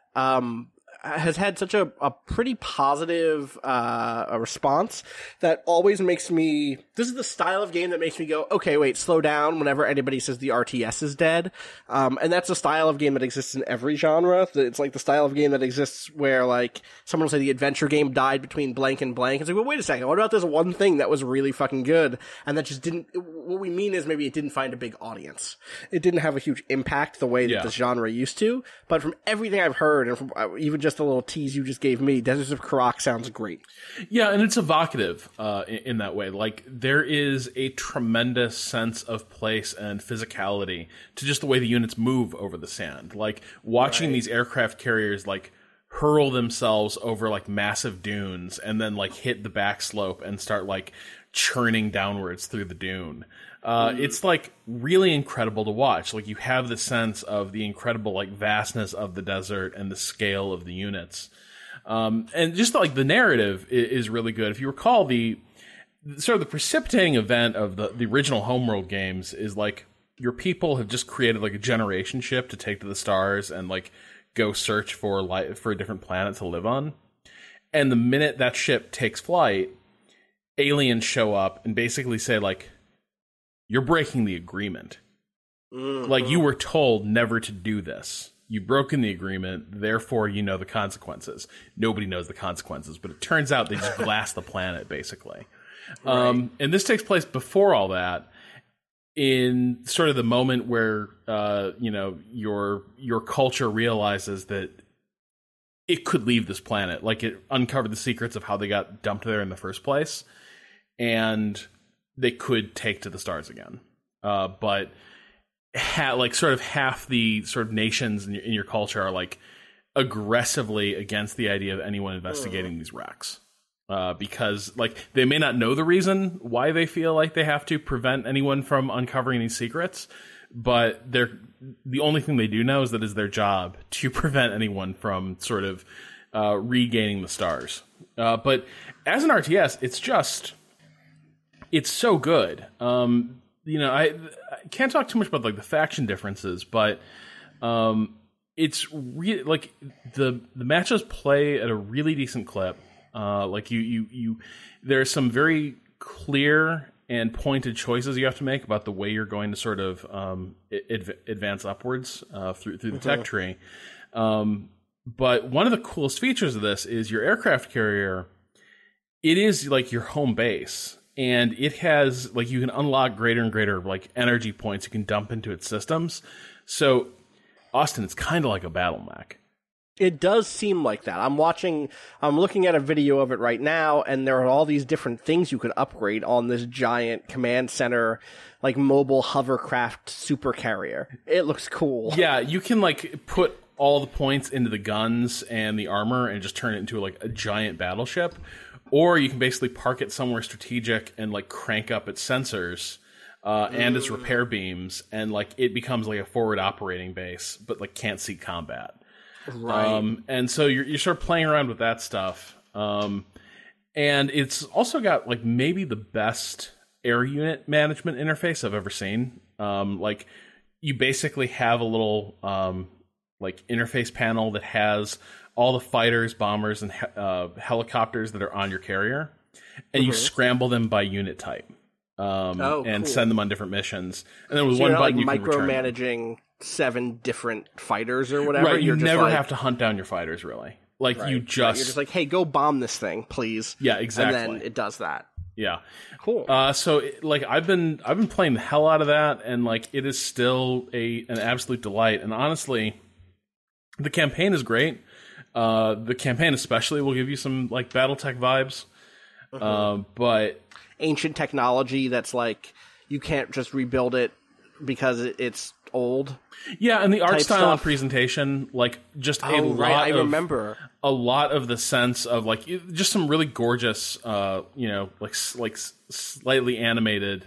has had such a pretty positive response that always makes me. This is the style of game that makes me go, okay, wait, slow down whenever anybody says the RTS is dead. And that's a style of game that exists in every genre. It's like the style of game that exists where like someone will say the adventure game died between blank and blank. It's like, well, wait a second, what about this one thing that was really fucking good and that just didn't. What we mean is maybe it didn't find a big audience. It didn't have a huge impact the way that the genre used to. But from everything I've heard and from even just a little tease you just gave me, Deserts of Karak sounds great. Yeah, and it's evocative in that way. Like, there is a tremendous sense of place and physicality to just the way the units move over the sand. Like, watching these aircraft carriers, like, hurl themselves over, like, massive dunes and then, like, hit the back slope and start, like, churning downwards through the dune. It's like really incredible to watch. Like, you have the sense of the incredible like vastness of the desert and the scale of the units. And just like the narrative is really good. If you recall, the sort of the precipitating event of the original Homeworld games is like your people have just created like a generation ship to take to the stars and like go search for a different planet to live on. And the minute that ship takes flight, aliens show up and basically say like, you're breaking the agreement. Mm-hmm. Like, you were told never to do this. You've broken the agreement, therefore you know the consequences. Nobody knows the consequences, but it turns out they just glass the planet, basically. Right. And this takes place before all that, in sort of the moment where, your culture realizes that it could leave this planet. Like, it uncovered the secrets of how they got dumped there in the first place. And they could take to the stars again. But sort of half the sort of nations in your culture are like aggressively against the idea of anyone investigating these wrecks. Because like they may not know the reason why they feel like they have to prevent anyone from uncovering these secrets, but the only thing they do know is that it's their job to prevent anyone from sort of regaining the stars. But as an RTS, it's just It's so good. I can't talk too much about like the faction differences, but it's really like the matches play at a really decent clip. Like you there's some very clear and pointed choices you have to make about the way you're going to sort of advance upwards through the tech tree. But one of the coolest features of this is your aircraft carrier. It is like your home base, and it has like you can unlock greater and greater like energy points you can dump into its systems. So, Austin, it's kind of like a battle mech. It does seem like that. I'm looking at a video of it right now, and there are all these different things you could upgrade on this giant command center, like mobile hovercraft super carrier. It looks cool. Yeah, you can like put all the points into the guns and the armor and just turn it into like a giant battleship. Or you can basically park it somewhere strategic and like crank up its sensors and its repair beams, and like it becomes like a forward operating base, but like can't see combat. Right. And so you're sort of playing around with that stuff. And it's also got like maybe the best air unit management interface I've ever seen. Like you basically have a little like interface panel that has all the fighters, bombers, and helicopters that are on your carrier, and you scramble them by unit type. And cool. send them on different missions. And then with So one you're button, like you can return them. micromanaging 7 different fighters or whatever. Right, you You're just never like, have to hunt down your fighters, really. Like, right, you right. just... You're just like, hey, go bomb this thing, please. Yeah, exactly. And then it does that. Yeah. Cool. So, like, I've been playing the hell out of that, and, like, it is still an absolute delight. And honestly, the campaign is great. The campaign especially will give you some, like, Battletech vibes. But... Ancient technology that's like, you can't just rebuild it because it's old. Yeah, and the art style stuff. and presentation, like, just a lot I remember. A lot of the sense of, like, just some really gorgeous, like slightly animated,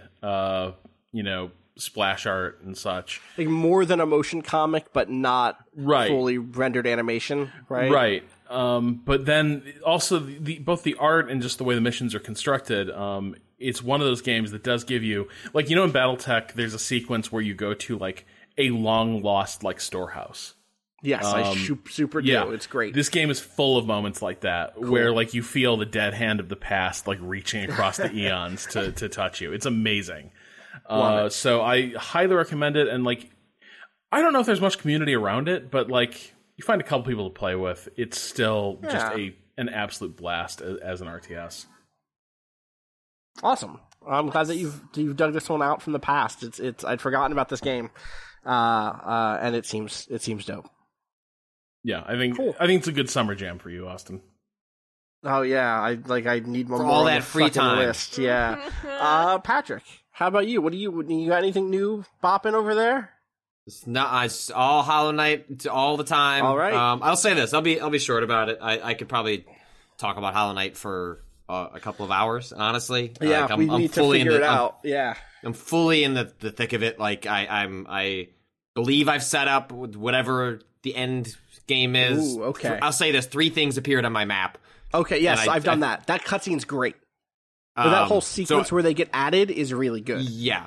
splash art and such. Like, more than a motion comic, but not Right. fully rendered animation, right? Right. But then also both the art and just the way the missions are constructed, it's one of those games that does give you, like, in Battletech, there's a sequence where you go to, like, a long lost, like, storehouse. Yes, I super do. Yeah, It's great. This game is full of moments like that, where, like, you feel the dead hand of the past, like, reaching across the eons to touch you. It's amazing. So I highly recommend it, and, like, I don't know if there's much community around it, but, like, you find a couple people to play with, it's still just an absolute blast as an RTS. Awesome. I'm glad that you've dug this one out from the past. It's I'd forgotten about this game, and it seems dope. Yeah, I think it's a good summer jam for you, Austin. Oh yeah, I need one For more all on that the free fucking time. list. Yeah. Patrick, how about you? You got anything new bopping over there? It's all Hollow Knight all the time. All right. I'll say this. I'll be short about it. I could probably talk about Hollow Knight for a couple of hours, honestly. Yeah, I'm we need to figure it out. Yeah. I'm fully in the thick of it. Like I believe I've set up with whatever the end game is. Ooh, okay. I'll say this: 3 things appeared on my map. Okay, yes, And I've done that. That cutscene's great. But that whole sequence where they get added is really good. Yeah.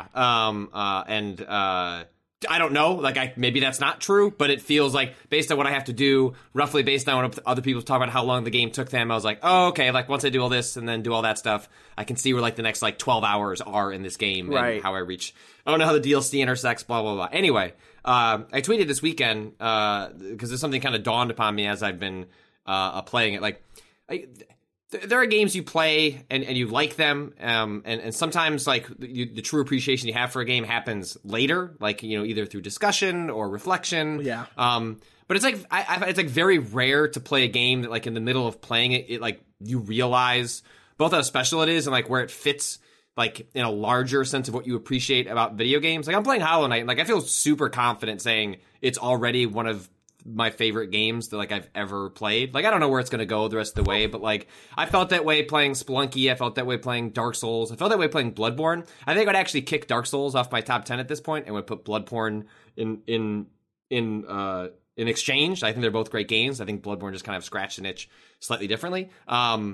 I don't know, like, maybe that's not true, but it feels like, based on what I have to do, roughly based on what other people talk about how long the game took them, I was like, oh, okay, like, once I do all this and then do all that stuff, I can see where, like, the next, like, 12 hours are in this game and how I reach. I don't know how the DLC intersects, blah, blah, blah. Anyway, I tweeted this weekend, because there's something kind of dawned upon me as I've been playing it. Like, there are games you play and you like them, and sometimes, like, the true appreciation you have for a game happens later, like, either through discussion or reflection. Yeah. But it's like it's like very rare to play a game that, like, in the middle of playing it, like, you realize both how special it is and, like, where it fits, like, in a larger sense of what you appreciate about video games. Like, I'm playing Hollow Knight, and, like, I feel super confident saying it's already one of my favorite games that, like, I've ever played. Like, I don't know where it's going to go the rest of the way, but, like, I felt that way playing Spelunky. I felt that way playing Dark Souls. I felt that way playing Bloodborne. I think I'd actually kick Dark Souls off my top 10 at this point and would put Bloodborne in exchange. I think they're both great games. I think Bloodborne just kind of scratched an itch slightly differently. But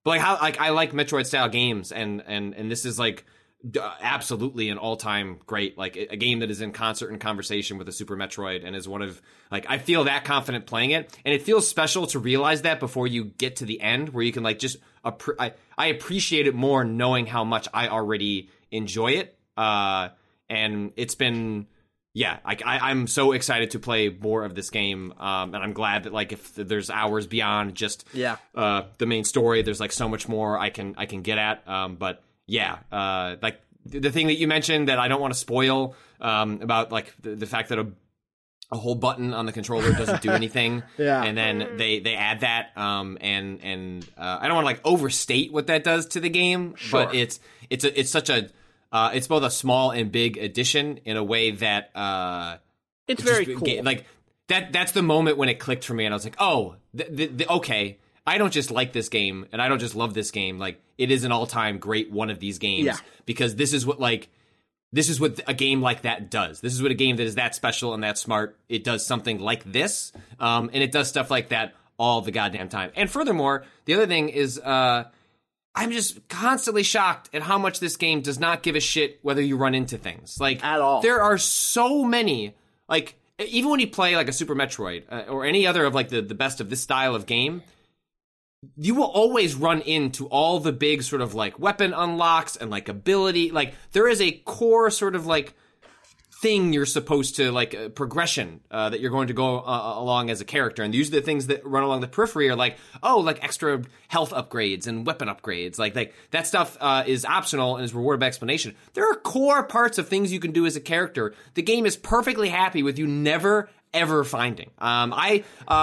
But like how like I like Metroid style games, and this is like absolutely an all-time great, like a game that is in concert and conversation with a Super Metroid, and is one of, like, I feel that confident playing it, and it feels special to realize that before you get to the end, where you can like just I appreciate it more knowing how much I already enjoy it, and it's been. Yeah, I'm so excited to play more of this game, and I'm glad that like if there's hours beyond just the main story, there's like so much more I can get at. But yeah, like the thing that you mentioned that I don't want to spoil about like the fact that a whole button on the controller doesn't do anything, and then they add that, and I don't want to like overstate what that does to the game, but it's such a it's both a small and big addition in a way that it's very cool. Like that's the moment when it clicked for me, and I was like, oh, okay, I don't just like this game, and I don't just love this game. Like it is an all-time great one of these games, because this is what a game like that does. This is what a game that is that special and that smart, it does something like this, and it does stuff like that all the goddamn time. And furthermore, the other thing is, I'm just constantly shocked at how much this game does not give a shit whether you run into things. Like, at all. There are so many, like, even when you play like a Super Metroid or any other of like the best of this style of game, you will always run into all the big sort of like weapon unlocks and like ability. Like, there is a core sort of like thing you're supposed to like progression that you're going to go along as a character, and usually the things that run along the periphery are like, oh, like extra health upgrades and weapon upgrades, like that stuff is optional and is rewarded by explanation. There are core parts of things you can do as a character the game is perfectly happy with you never ever finding. The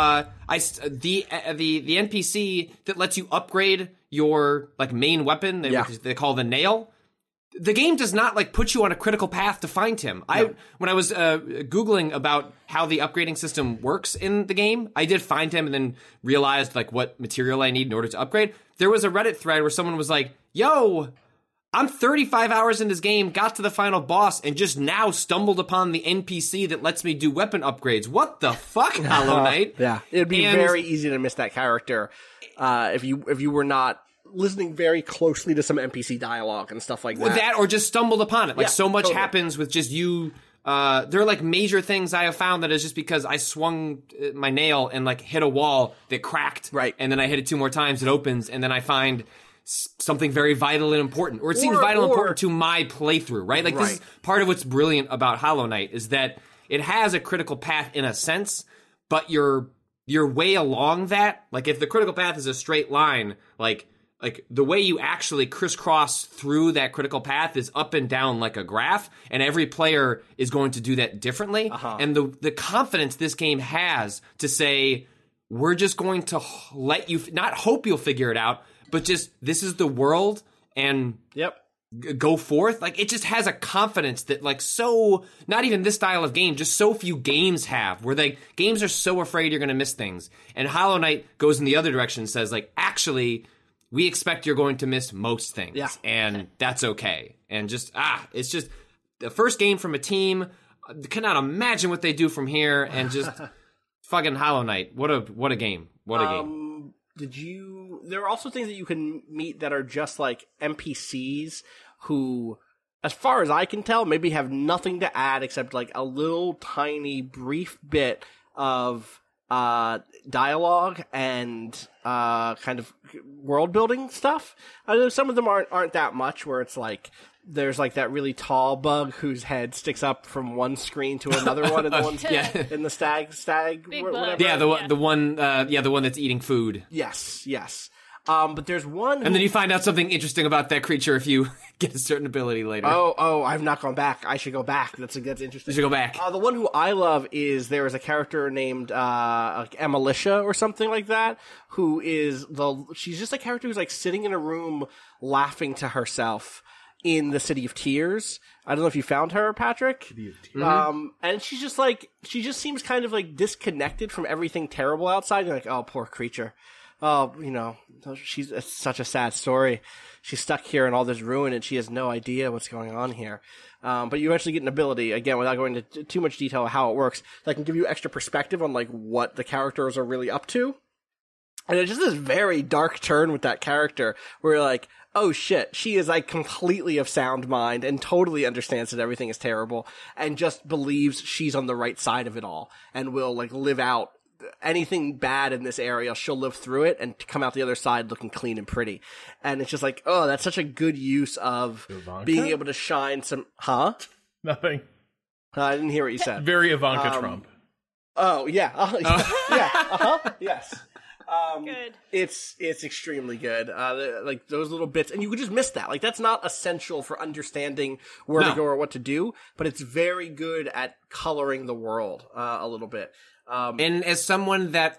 NPC that lets you upgrade your like main weapon, they call the nail. The game does not like put you on a critical path to find him. When I was Googling about how the upgrading system works in the game, I did find him and then realized like what material I need in order to upgrade. There was a Reddit thread where someone was like, yo, I'm 35 hours in this game, got to the final boss, and just now stumbled upon the NPC that lets me do weapon upgrades. What the fuck, Hollow Knight? It'd be very easy to miss that character if you were not listening very closely to some NPC dialogue and stuff like that. That or just stumbled upon it. Like so much happens with just you. There are like major things I have found that is just because I swung my nail and like hit a wall that cracked. Right. And then I hit it 2 more times, it opens, and then I find something very vital and important. Or it seems vital and important to my playthrough, right? Like this is part of what's brilliant about Hollow Knight is that it has a critical path in a sense, but you're way along that. Like if the critical path is a straight line, like the way you actually crisscross through that critical path is up and down like a graph, and every player is going to do that differently. And the confidence this game has to say, we're just going to let you, not hope you'll figure it out, but just, this is the world, and go forth. Like, it just has a confidence that, like, so, not even this style of game, just so few games have, where games are so afraid you're going to miss things. And Hollow Knight goes in the other direction and says, like, actually, we expect you're going to miss most things. Yeah. And that's okay. And just, it's just the first game from a team. I cannot imagine what they do from here. And just fucking Hollow Knight. What a game. What a game. There are also things that you can meet that are just like NPCs who, as far as I can tell, maybe have nothing to add except like a little tiny brief bit of dialogue and kind of world building stuff. I know some of them aren't that much, where it's like there's like that really tall bug whose head sticks up from one screen to another one, and the one's in the stag whatever. Yeah, the one that's eating food. Yes. But there's one and then you find out something interesting about that creature if you get a certain ability later. Oh, I've not gone back. I should go back. That's interesting. You should go back. The one who I love is there is a character named like Emilicia or something like that, who is she's just a character who's like sitting in a room laughing to herself in the City of Tears. I don't know if you found her, Patrick. City of Tears. And she's just like, she just seems kind of like disconnected from everything terrible outside. You're like, oh, poor creature. Oh, it's such a sad story. She's stuck here in all this ruin, and she has no idea what's going on here. But you eventually get an ability, again, without going into too much detail of how it works, that can give you extra perspective on like what the characters are really up to. And it's just this very dark turn with that character where you're like, oh shit, she is like completely of sound mind and totally understands that everything is terrible and just believes she's on the right side of it all and will like live out anything bad in this area. She'll live through it and come out the other side looking clean and pretty. And it's just like, oh, that's such a good use of Ivanka? being able to shine some, Nothing. I didn't hear what you said. Very Ivanka Trump. Oh yeah. Yes. Good. It's extremely good. Like those little bits, and you could just miss that. Like that's not essential for understanding where to go or what to do, but it's very good at coloring the world a little bit. And as someone that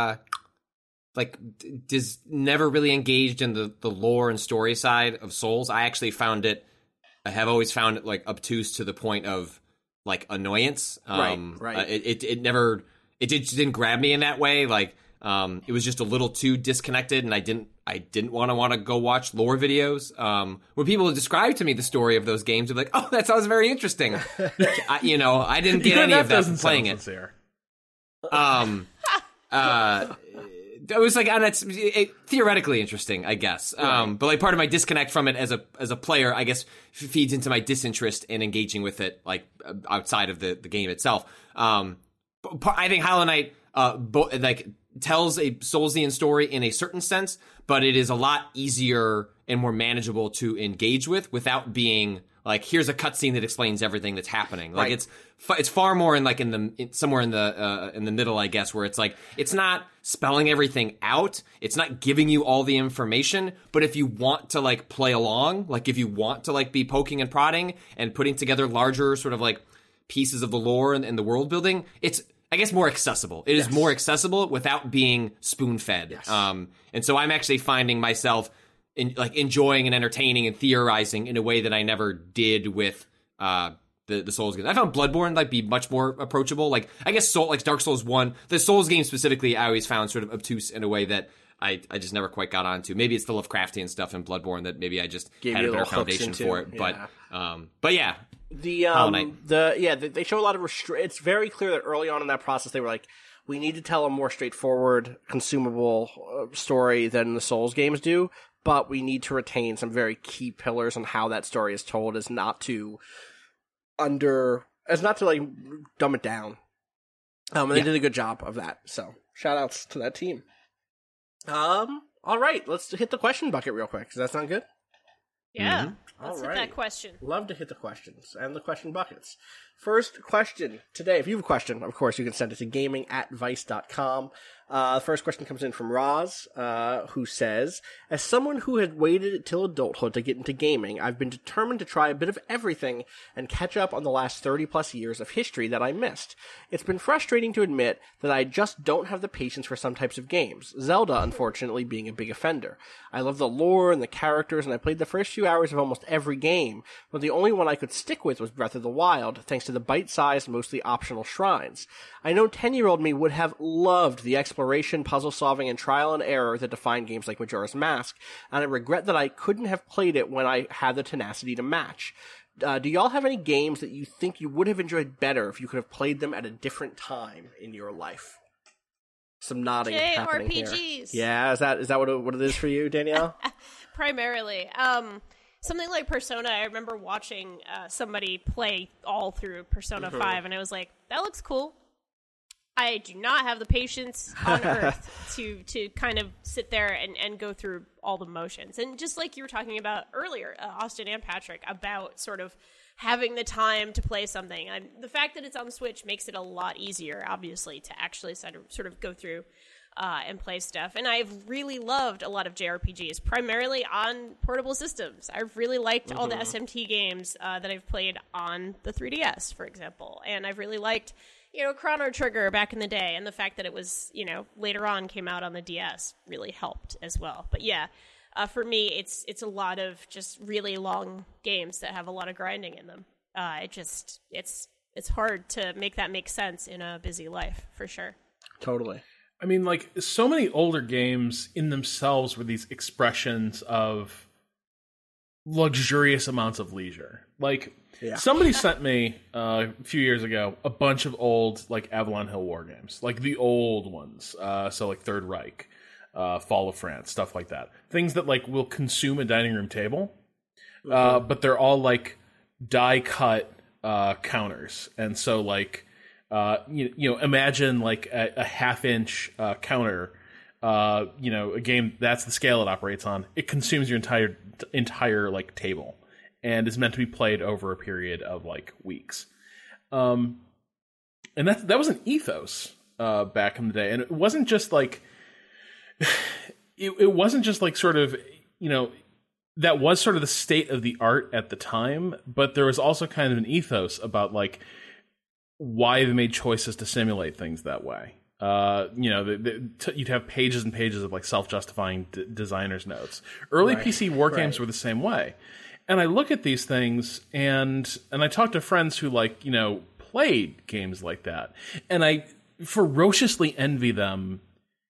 is never really engaged in the lore and story side of Souls, I have always found it like obtuse to the point of like annoyance. Right. It just didn't grab me in that way. Like. It was just a little too disconnected, and I didn't want to go watch lore videos. When people describe to me the story of those games, they're like, "Oh, that sounds very interesting." I didn't get any of that from playing it. It was like, and it's theoretically interesting, I guess. But like part of my disconnect from it as a player, I guess, feeds into my disinterest in engaging with it, like outside of the game itself. I think Hollow Knight, tells a Soulsian story in a certain sense, but it is a lot easier and more manageable to engage with without being like, here's a cutscene that explains everything that's happening. Like it's far more somewhere in the middle, I guess, where it's like, it's not spelling everything out. It's not giving you all the information, but if you want to like play along, like if you want to like be poking and prodding and putting together larger sort of like pieces of the lore and the world building, it's, I guess, more accessible. It is more accessible without being spoon-fed. Yes. And so I'm actually finding myself enjoying and entertaining and theorizing in a way that I never did with the Souls games. I found Bloodborne like be much more approachable. Like I guess Dark Souls 1, the Souls game specifically, I always found sort of obtuse in a way that I just never quite got onto. Maybe it's the Lovecraftian stuff in Bloodborne that maybe I just had a better foundation for it. Yeah. But yeah. They show a lot of it's very clear that early on in that process they were like, we need to tell a more straightforward, consumable story than the Souls games do, but we need to retain some very key pillars on how that story is told, as not to like dumb it down. And they did a good job of that. So shout outs to that team. All right, let's hit the question bucket real quick. Does that sound good? Yeah. Mm-hmm. Let's hit that question. Love to hit the questions and the question buckets. First question today. If you have a question, of course, you can send it to gaming@vice.com. The first question comes in from Roz, who says, as someone who had waited till adulthood to get into gaming, I've been determined to try a bit of everything and catch up on the last 30-plus years of history that I missed. It's been frustrating to admit that I just don't have the patience for some types of games, Zelda, unfortunately, being a big offender. I love the lore and the characters, and I played the first few hours of almost every game, but the only one I could stick with was Breath of the Wild, thanks to the bite-sized, mostly optional shrines. I know 10-year-old me would have loved the exploration, puzzle-solving, and trial and error that define games like Majora's Mask, and I regret that I couldn't have played it when I had the tenacity to match. Do y'all have any games that you think you would have enjoyed better if you could have played them at a different time in your life? Some nodding happening here. JRPGs. Yeah, is that what it is for you, Danielle? Primarily. Something like Persona, I remember watching somebody play all through Persona 5, and I was like, that looks cool. I do not have the patience on earth to kind of sit there and go through all the motions. And just like you were talking about earlier, Austin and Patrick, about sort of having the time to play something. The fact that it's on the Switch makes it a lot easier, obviously, to actually sort of go through and play stuff. And I've really loved a lot of JRPGs, primarily on portable systems. I've really liked all the SMT games that I've played on the 3DS, for example. And I've really liked, Chrono Trigger back in the day. And the fact that it was, later on came out on the DS really helped as well. But yeah, for me, it's a lot of just really long games that have a lot of grinding in them. It's hard to make that make sense in a busy life, for sure. Totally. I mean, like, so many older games in themselves were these expressions of luxurious amounts of leisure. Like, somebody sent me a few years ago a bunch of old, like, Avalon Hill War games. Like, the old ones. So, like, Third Reich. Fall of France, stuff like that. Things that like will consume a dining room table, but they're all like die cut counters, and so like you know, imagine like a half-inch counter. You know, a game that's the scale it operates on. It consumes your entire like table, and is meant to be played over a period of like weeks. And that was an ethos back in the day, and it wasn't just like it wasn't just like sort of, you know, that was sort of the state of the art at the time, but there was also kind of an ethos about like why they made choices to simulate things that way. You know, you'd have pages and pages of like self-justifying designers' notes. Early PC war games were the same way. And I look at these things and I talk to friends who like, you know, played games like that. And I ferociously envy them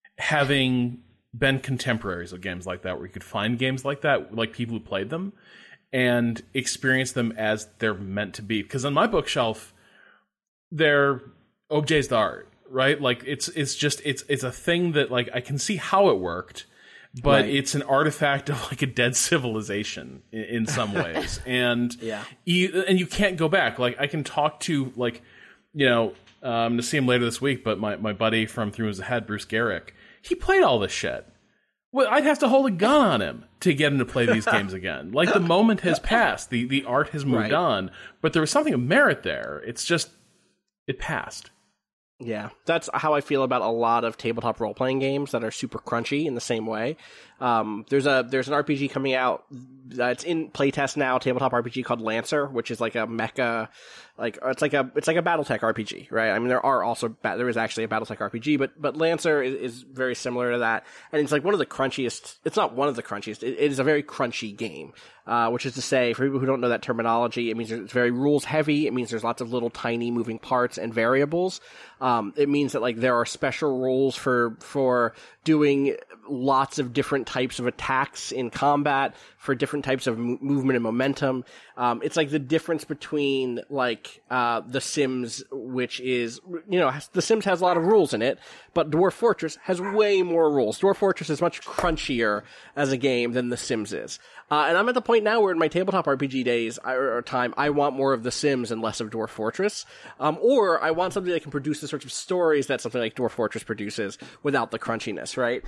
having been contemporaries of games like that, where you could find games like that, like people who played them, and experience them as they're meant to be. Because on my bookshelf, they're objets d'art. Right, like it's a thing that like I can see how it worked, but it's an artifact of like a dead civilization in some ways, and you can't go back. Like I can talk to like, you know, I'm gonna see him later this week, but my buddy from Through His Head, Bruce Garrick, he played all this shit. Well, I'd have to hold a gun on him to get him to play these games again. Like the moment has passed, the art has moved on, but there was something of merit there. It's just it passed. Yeah, that's how I feel about a lot of tabletop role-playing games that are super crunchy in the same way. There's an RPG coming out that's in playtest now, tabletop RPG called Lancer, which is like a mecha, like it's like a BattleTech RPG, right? I mean, there is actually a BattleTech RPG, but Lancer is very similar to that, and it's like one of the crunchiest. It's not one of the crunchiest. It is a very crunchy game, which is to say, for people who don't know that terminology, it means it's very rules heavy. It means there's lots of little tiny moving parts and variables. It means that like there are special rules for doing lots of different types of attacks in combat, for different types of movement and momentum. It's like the difference between like The Sims, which is, you know, The Sims has a lot of rules in it, but Dwarf Fortress has way more rules. Dwarf Fortress is much crunchier as a game than The Sims is. And I'm at the point now where in my tabletop RPG days or time, I want more of The Sims and less of Dwarf Fortress. Or I want something that can produce the sorts of stories that something like Dwarf Fortress produces without the crunchiness, right?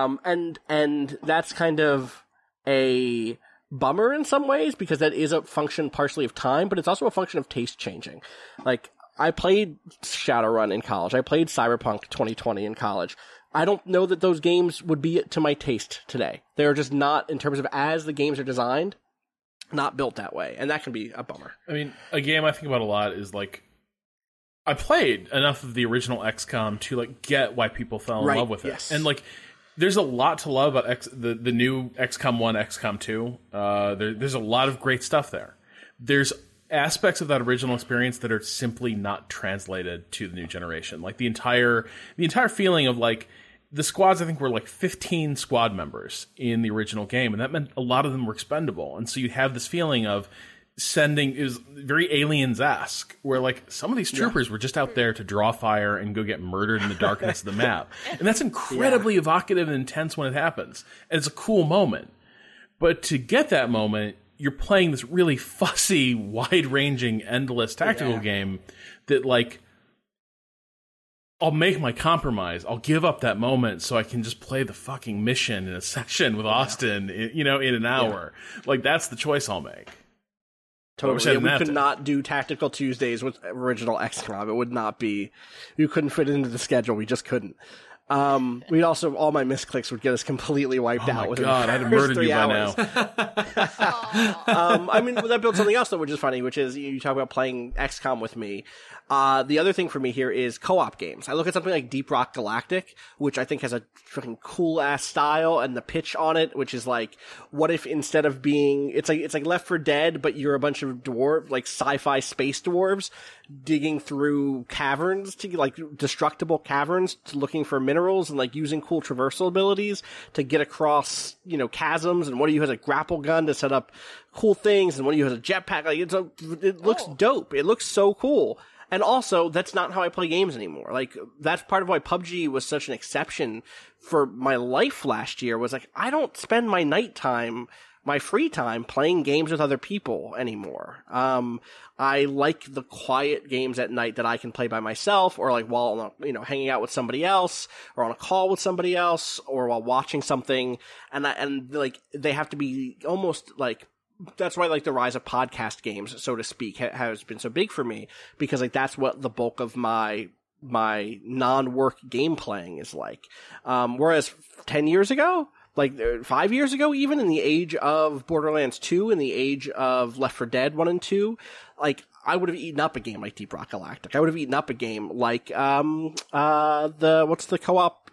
And that's kind of a bummer in some ways, because that is a function partially of time, but it's also a function of taste changing. Like, I played Shadowrun in college. I played Cyberpunk 2020 in college. I don't know that those games would be to my taste today. They're just not, in terms of as the games are designed, not built that way. And that can be a bummer. I mean, a game I think about a lot is like, I played enough of the original XCOM to like get why people fell in love with it. Yes. And like, there's a lot to love about the new XCOM 1, XCOM 2. There's a lot of great stuff there. There's aspects of that original experience that are simply not translated to the new generation. Like the entire feeling of like the squads, I think were like 15 squad members in the original game, and that meant a lot of them were expendable. And so you have this feeling of sending is very Aliens-esque, where like some of these troopers were just out there to draw fire and go get murdered in the darkness of the map. And that's incredibly evocative and intense when it happens. And it's a cool moment. But to get that moment, you're playing this really fussy, wide-ranging, endless tactical game that like, I'll make my compromise. I'll give up that moment so I can just play the fucking mission in a session with Austin, in an hour. Like, that's the choice I'll make. Totally. We could not do Tactical Tuesdays with original XCOM. It would not be... You couldn't fit it into the schedule. We just couldn't. We'd also... All my misclicks would get us completely wiped out. Oh my God, I'd have murdered you by now. I mean, that builds something else, though, which is funny, which is you talk about playing XCOM with me. The other thing for me here is co-op games. I look at something like Deep Rock Galactic, which I think has a fucking cool-ass style, and the pitch on it, which is like, what if instead of being... It's like Left 4 Dead, but you're a bunch of dwarves, like sci-fi space dwarves, digging through caverns, like destructible caverns, looking for minerals, and like using cool traversal abilities to get across, chasms, and one of you has a grapple gun to set up cool things, and one of you has a jetpack. Like, it looks dope. It looks so cool. And also, that's not how I play games anymore. Like, that's part of why PUBG was such an exception for my life last year, was like, I don't spend my nighttime, my free time, playing games with other people anymore. I like the quiet games at night that I can play by myself, or like while, hanging out with somebody else, or on a call with somebody else, or while watching something. And like, they have to be almost like, that's why like the rise of podcast games, so to speak, has been so big for me, because like that's what the bulk of my non-work game playing is like. Whereas 10 years ago, like 5 years ago, even in the age of Borderlands 2, in the age of Left 4 Dead 1 and 2, like I would have eaten up a game like Deep Rock Galactic. I would have eaten up a game like what's the co-op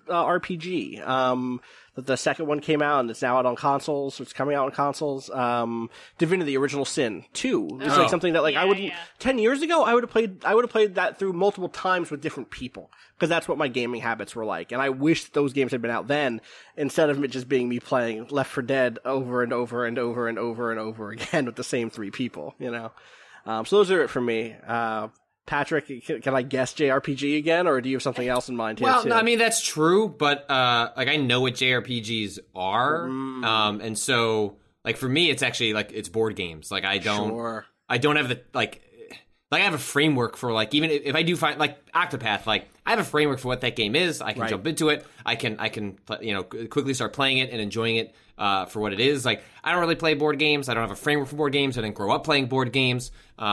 RPG? The second one came out and it's now out on consoles. It's coming out on consoles. Divinity: The Original Sin 2. It's like something that like I wouldn't 10 years ago I would have played that through multiple times with different people, because that's what my gaming habits were like. And I wish those games had been out then, instead of it just being me playing Left 4 Dead over and over and over and over and over again with the same 3 people, So those are it for me. Patrick, can I guess JRPG again, or do you have something else in mind here? Well, too? no, I mean, that's true, but like I know what JRPGs are, and so like for me, it's actually like it's board games. Like I don't have the like I have a framework for like, even if I do find like Octopath, like I have a framework for what that game is. I can jump into it. I can quickly start playing it and enjoying it for what it is. Like I don't really play board games. I don't have a framework for board games. I didn't grow up playing board games,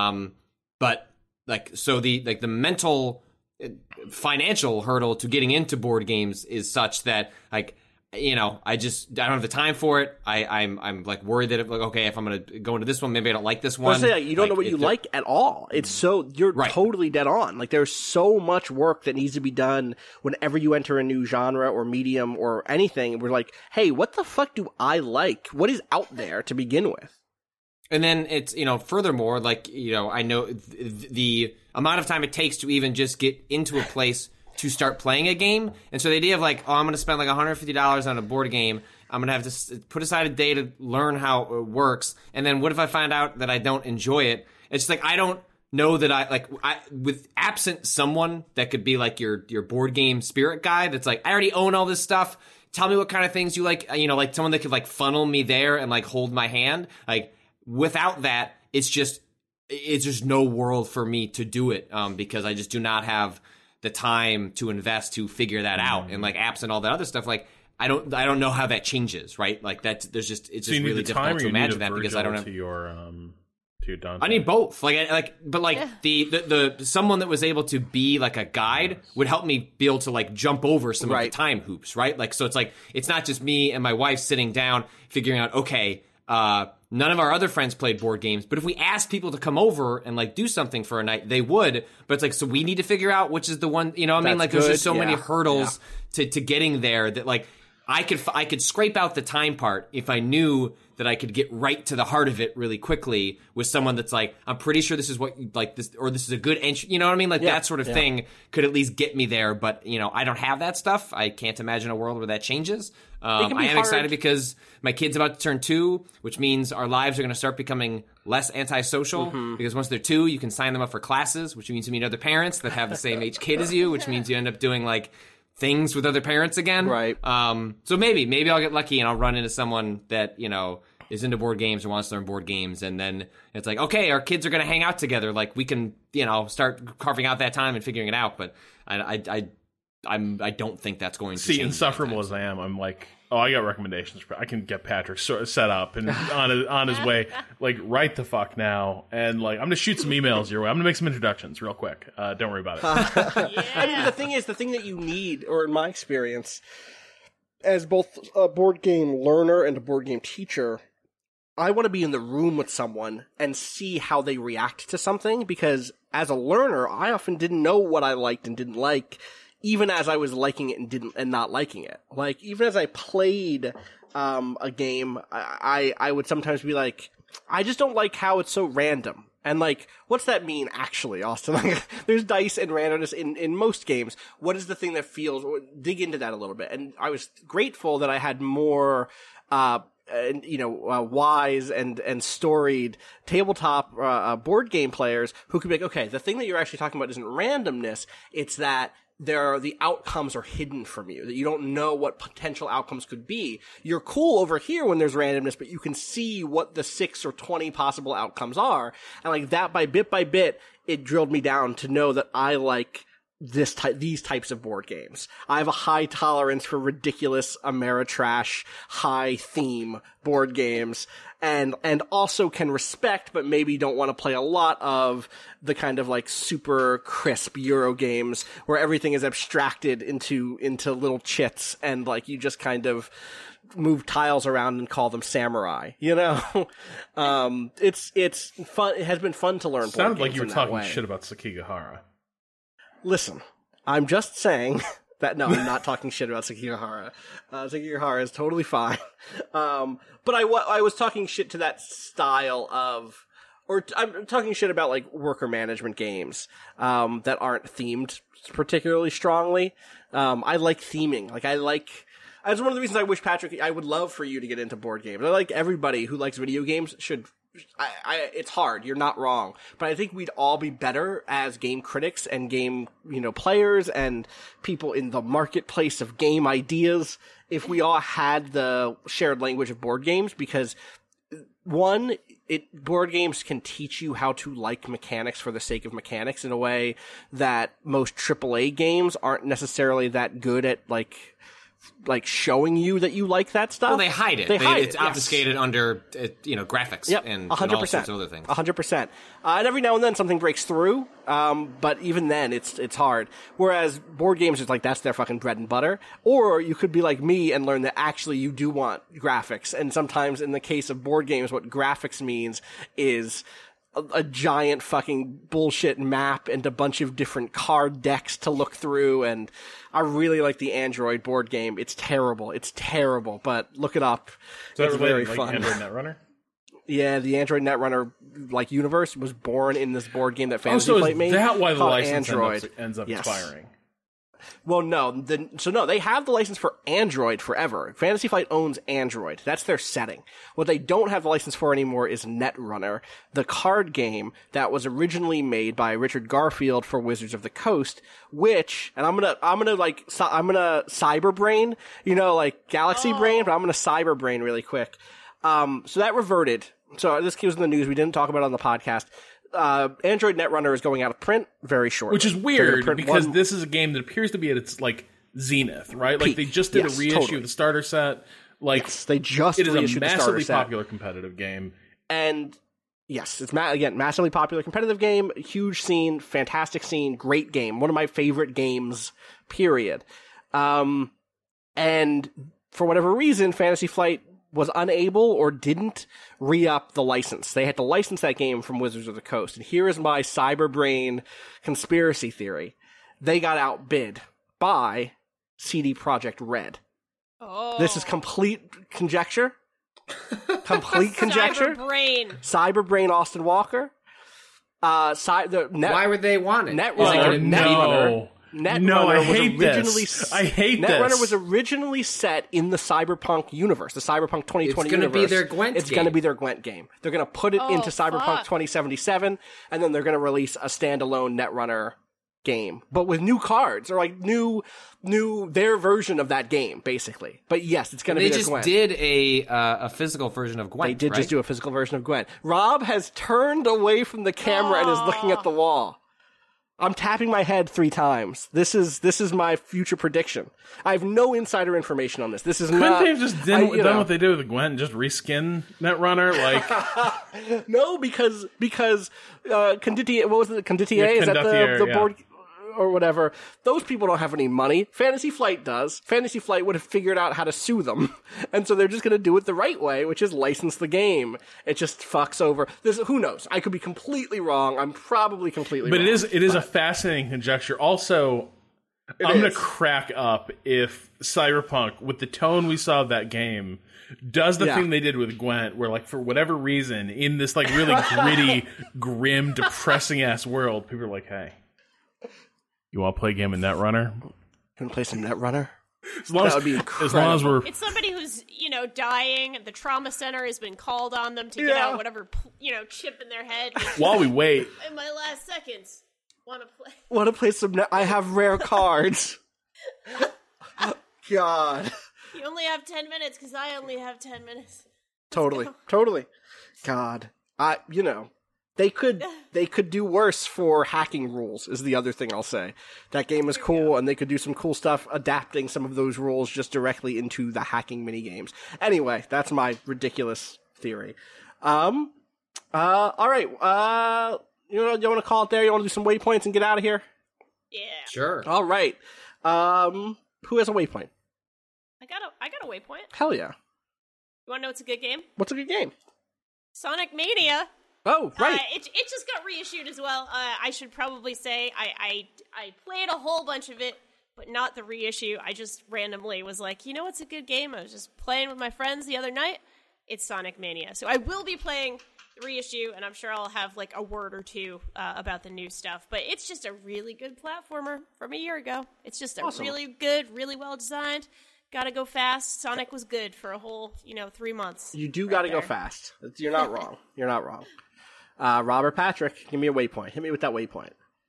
but. Like, so the mental, financial hurdle to getting into board games is such that, like, I don't have the time for it. I'm like worried that if I'm going to go into this one, maybe I don't like this one. You don't know what you like at all. It's so, you're totally dead on. Like, there's so much work that needs to be done whenever you enter a new genre or medium or anything. We're like, hey, what the fuck do I like? What is out there to begin with? And then it's, furthermore, like, I know the amount of time it takes to even just get into a place to start playing a game. And so the idea of like, I'm going to spend like $150 on a board game. I'm going to have to put aside a day to learn how it works. And then what if I find out that I don't enjoy it? It's like, I don't know that with absent someone that could be like your board game spirit guide. That's like, I already own all this stuff. Tell me what kind of things you like, like someone that could like funnel me there and like hold my hand. Like, without that, it's just no world for me to do it, because I just do not have the time to invest to figure that out. And like absent all that other stuff, like I don't know how that changes, right? Like that, it's just really difficult to imagine that, because I don't have to your Dante. I need both. The someone that was able to be like a guide would help me be able to like jump over some of the time hoops, right? Like, so it's like, it's not just me and my wife sitting down figuring out, okay, none of our other friends played board games, but if we asked people to come over and like do something for a night, they would. But it's like, so we need to figure out which is the one, I mean? Like, there's just so many hurdles to getting there that like I could scrape out the time part if I knew that I could get right to the heart of it really quickly with someone that's like, I'm pretty sure this is what you like this, or this is a good entry. You know what I mean? Like that sort of thing could at least get me there. But I don't have that stuff. I can't imagine a world where that changes. I am excited because my kid's about to turn 2, which means our lives are going to start becoming less antisocial, because once they're 2, you can sign them up for classes, which means you meet other parents that have the same age kid as you, which means you end up doing like things with other parents again. Right. So maybe I'll get lucky and I'll run into someone that, is into board games or wants to learn board games. And then it's like, okay, our kids are going to hang out together. Like we can, start carving out that time and figuring it out. But I don't think that's going to change. Insufferable as I am, I'm like, I got recommendations. I can get Patrick set up and on his way, like right the fuck now. And like, I'm gonna shoot some emails your way. I'm gonna make some introductions real quick. Don't worry about it. I mean, the thing that you need, or in my experience, as both a board game learner and a board game teacher, I want to be in the room with someone and see how they react to something, because as a learner, I often didn't know what I liked and didn't like, even as I was liking it and not liking it. Like, even as I played a game, I would sometimes be like, I just don't like how it's so random. And like, what's that mean actually, Austin? Like, there's dice and randomness in most games. What is the thing that feels, dig into that a little bit. And I was grateful that I had more wise and storied tabletop board game players who could be like, okay, the thing that you're actually talking about isn't randomness, it's that the outcomes are hidden from you, that you don't know what potential outcomes could be. You're cool over here when there's randomness, but you can see what the 6 or 20 possible outcomes are. And like that, by bit, it drilled me down to know that I like these types of board games. I have a high tolerance for ridiculous Ameritrash, high theme board games, and also can respect, but maybe don't want to play a lot of the kind of like super crisp Euro games where everything is abstracted into little chits and like you just kind of move tiles around and call them samurai, it's fun. It has been fun to learn. Sounded board like you were games talking shit about Sekigahara. Listen, I'm just saying that, no, I'm not talking shit about Sekigahara. Sekigahara is totally fine. But I was talking shit to that style of, or I'm talking shit about like worker management games, that aren't themed particularly strongly. I like theming. That's one of the reasons I wish, Patrick, I would love for you to get into board games. I like everybody who likes video games should. It's hard. You're not wrong. But I think we'd all be better as game critics and game, players and people in the marketplace of game ideas if we all had the shared language of board games, because one, board games can teach you how to like mechanics for the sake of mechanics in a way that most AAA games aren't necessarily that good at, like showing you that you like that stuff. Well, they hide it. It's obfuscated under, graphics and all sorts of other things. 100%. And every now and then something breaks through, but even then it's hard. Whereas board games is like, that's their fucking bread and butter. Or you could be like me and learn that actually you do want graphics. And sometimes in the case of board games, what graphics means is a giant fucking bullshit map and a bunch of different card decks to look through, and I really like the Android board game. It's terrible, but look it up. It's very fun. Android Netrunner? Yeah, the Android Netrunner universe was born in this board game that Fantasy Flight made. Is that why the license Android ends up expiring? Well, no. They have the license for Android forever. Fantasy Flight owns Android. That's their setting. What they don't have the license for anymore is Netrunner, the card game that was originally made by Richard Garfield for Wizards of the Coast, which, and I'm gonna cyberbrain, like Galaxy Brain, but I'm gonna cyberbrain really quick. So that reverted. So this was in the news. We didn't talk about it on the podcast. Android Netrunner is going out of print very shortly. Which is weird because this is a game that appears to be at its zenith, right? Peak. Like they just did a reissue of the starter set. They just it is reissued a the starter massively set. popular competitive game. And yes, it's massively popular competitive game, huge scene, fantastic scene, great game, one of my favorite games, period. And for whatever reason, Fantasy Flight was unable or didn't re-up the license. They had to license that game from Wizards of the Coast. And here is my cyberbrain conspiracy theory. They got outbid by CD Projekt Red. Oh. This is complete conjecture. Complete conjecture. Cyberbrain Austin Walker. Why would they want it? Netrunner. I hate this. Netrunner was originally set in the Cyberpunk universe, the Cyberpunk 2020 universe. It's going to be their Gwent It's going to be their Gwent game. They're going to put it into Cyberpunk 2077, and then they're going to release a standalone Netrunner game, but with new cards, or like new their version of that game, basically. But yes, it's going to be their Gwent. They just did a physical version of Gwent. They did just do a physical version of Gwent. Rob has turned away from the camera and is looking at the wall. I'm tapping my head 3 times. This is my future prediction. I have no insider information on this. This is not. Couldn't they have just done what they did with Gwent and just reskin Netrunner? No, because Conditier, what was it? Conditier? Is that the board or whatever? Those people don't have any money. Fantasy Flight does. Fantasy Flight would have figured out how to sue them, and so they're just going to do it the right way, which is license the game. It just fucks over. Who knows? I could be completely wrong. I'm probably completely wrong. But it is a fascinating conjecture. Also, I'm going to crack up if Cyberpunk, with the tone we saw of that game, does the thing they did with Gwent, where for whatever reason, in this really gritty, grim, depressing ass world, people are like, "Hey, you want to play a game of Netrunner? You want to play some Netrunner?" That would be incredible. As long as we're... It's somebody who's, dying. The trauma center has been called on them to get out whatever, chip in their head. While we wait. In my last seconds, want to play some... I have rare cards. God. You only have 10 minutes, because I only have 10 minutes. Totally. God. They could do worse for hacking rules, is the other thing I'll say. That game is cool, and they could do some cool stuff adapting some of those rules just directly into the hacking minigames. Anyway, that's my ridiculous theory. All right. You want to call it there? You want to do some waypoints and get out of here? Yeah. Sure. All right. Who has a waypoint? I got a waypoint. Hell yeah. You want to know what's a good game? What's a good game? Sonic Mania. Oh, right. It just got reissued as well. I should probably say I played a whole bunch of it, but not the reissue. I just randomly was like, you know what's a good game? I was just playing with my friends the other night. It's Sonic Mania. So I will be playing the reissue, and I'm sure I'll have like a word or two about the new stuff. But it's just a really good platformer from a year ago. It's just a really good, really well designed. Gotta go fast. Sonic was good for a whole, 3 months. You do gotta go fast. You're not wrong. You're not wrong. Robert Patrick, give me a waypoint. Hit me with that waypoint.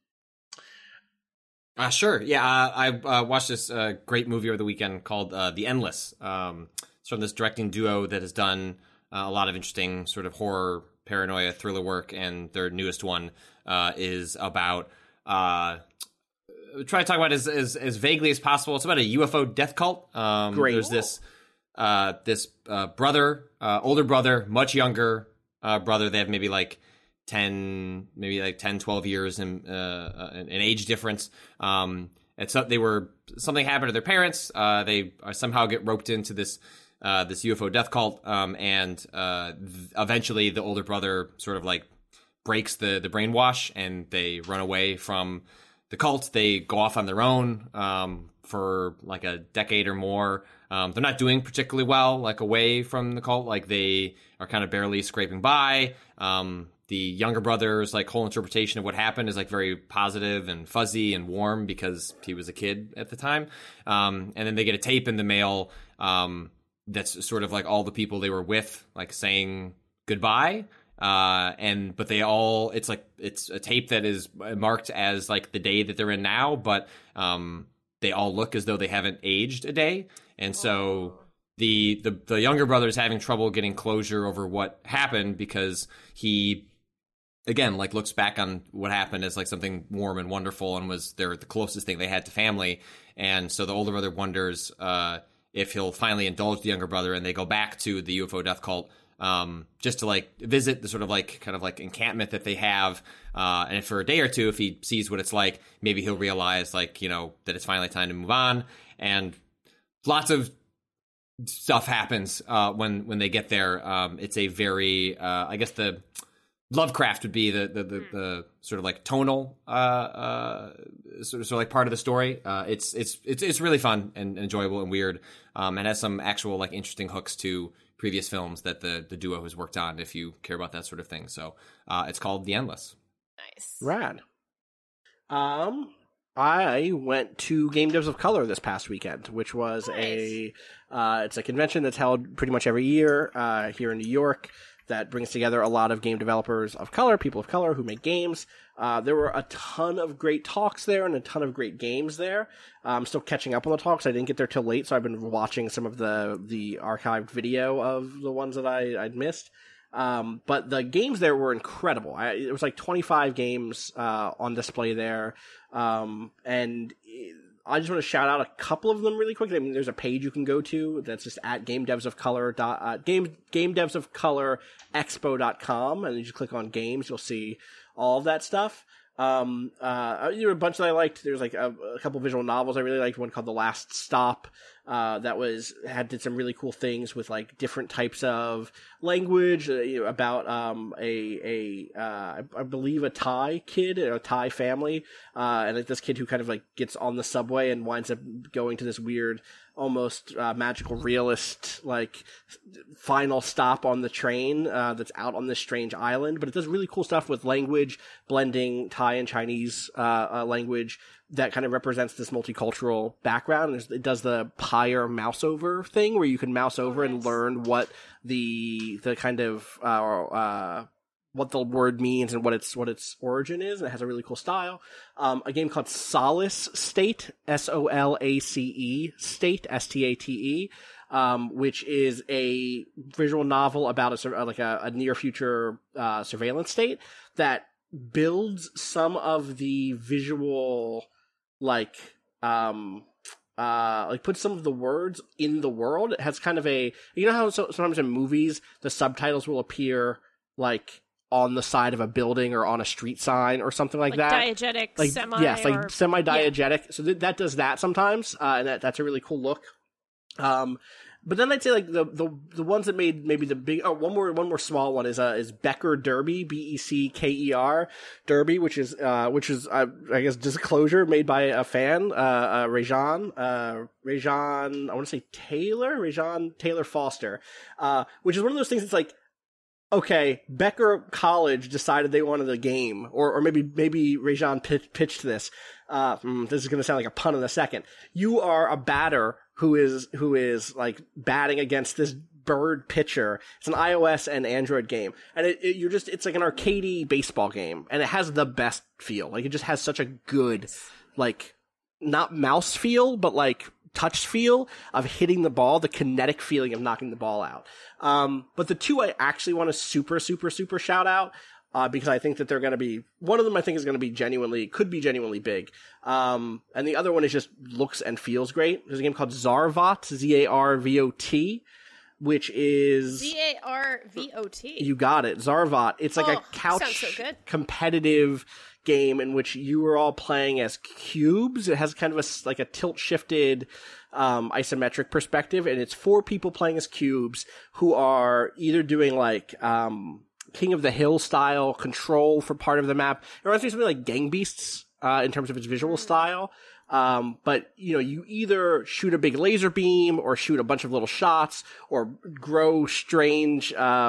Sure. Yeah, I watched this great movie over the weekend called The Endless. It's from this directing duo that has done a lot of interesting sort of horror, paranoia, thriller work, and their newest one is about... try to talk about it as vaguely as possible. It's about a UFO death cult. Great. There's this brother, older brother, much younger brother. They have maybe 10, 12 years in an age difference. And so something happened to their parents. They somehow get roped into this UFO death cult. And eventually the older brother sort of breaks the brainwash, and they run away from the cult. They go off on their own for a decade or more. They're not doing particularly well, away from the cult. They are kind of barely scraping by. The younger brother's whole interpretation of what happened is very positive and fuzzy and warm because he was a kid at the time. And then they get a tape in the mail that's sort of all the people they were with saying goodbye. But they all, it's a tape that is marked as the day that they're in now, but they all look as though they haven't aged a day. And so the younger brother is having trouble getting closure over what happened because he, again, looks back on what happened as something warm and wonderful and was the closest thing they had to family. And so the older brother wonders if he'll finally indulge the younger brother, and they go back to the UFO death cult just to visit the sort of encampment that they have. And for a day or two, if he sees what it's like, maybe he'll realize that it's finally time to move on. And lots of stuff happens when they get there. It's a very, I guess the Lovecraft would be the sort of tonal sort of part of the story. It's really fun and enjoyable and weird, and has some actual interesting hooks to previous films that the duo has worked on, if you care about that sort of thing. So it's called The Endless. Nice. Rad. I went to Game Devs of Color this past weekend, which was it's a convention that's held pretty much every year here in New York that brings together a lot of game developers of color, people of color who make games. There were a ton of great talks there and a ton of great games there. I'm still catching up on the talks. I didn't get there till late, so I've been watching some of the archived video of the ones that I'd missed. But the games there were incredible. It was 25 games on display there. And I just want to shout out a couple of them really quick. I mean, there's a page you can go to that's just at gamedevsofcolor.expo.com, and you just click on games. You'll see all of that stuff. There were a bunch that I liked. There's a couple visual novels I really liked. One called The Last Stop, that did some really cool things with different types of language, about I believe a Thai kid, a Thai family, and this kid who kind of gets on the subway and winds up going to this weird, almost magical realist final stop on the train that's out on this strange island. But it does really cool stuff with language, blending Thai and Chinese language that kind of represents this multicultural background. It does the Pyre mouse over thing where you can mouse over and learn what the kind of what the word means and what its origin is, and it has a really cool style. A game called Solace State, Solace State, State, which is a visual novel about a near future surveillance state that builds some of the visual puts some of the words in the world. It has kind of how sometimes in movies the subtitles will appear on the side of a building or on a street sign or something like that. Diegetic, semi-diegetic. Yeah. So that does that sometimes, and that's a really cool look. But then I'd say the ones that made maybe the big one more small one is Becker Derby, Becker Derby, which is I guess Disclosure, made by a fan, Rajan, I want to say Rajan Taylor Foster, which is one of those things that's like, okay, Becker College decided they wanted a game, or maybe Rajan pitched this. This is going to sound like a pun in a second. You are a batter who is like batting against this bird pitcher. It's an iOS and Android game, and it's like an arcadey baseball game, and it has the best feel. Like, it just has such a good, not mouse feel, but touch feel of hitting the ball, the kinetic feeling of knocking the ball out. But the two I actually want to super, super, super shout out, because I think that they're going to be, one of them I think is going to be could be genuinely big. And the other one is just looks and feels great. There's a game called Zarvot, Zarvot, which is... Zarvot. You got it. Zarvot. It's like a couch competitive game in which you are all playing as cubes. It has kind of a tilt-shifted isometric perspective, and it's 4 people playing as cubes who are either doing King of the Hill style control for part of the map. It reminds me of something like Gang Beasts in terms of its visual style. But you either shoot a big laser beam or shoot a bunch of little shots or grow strange,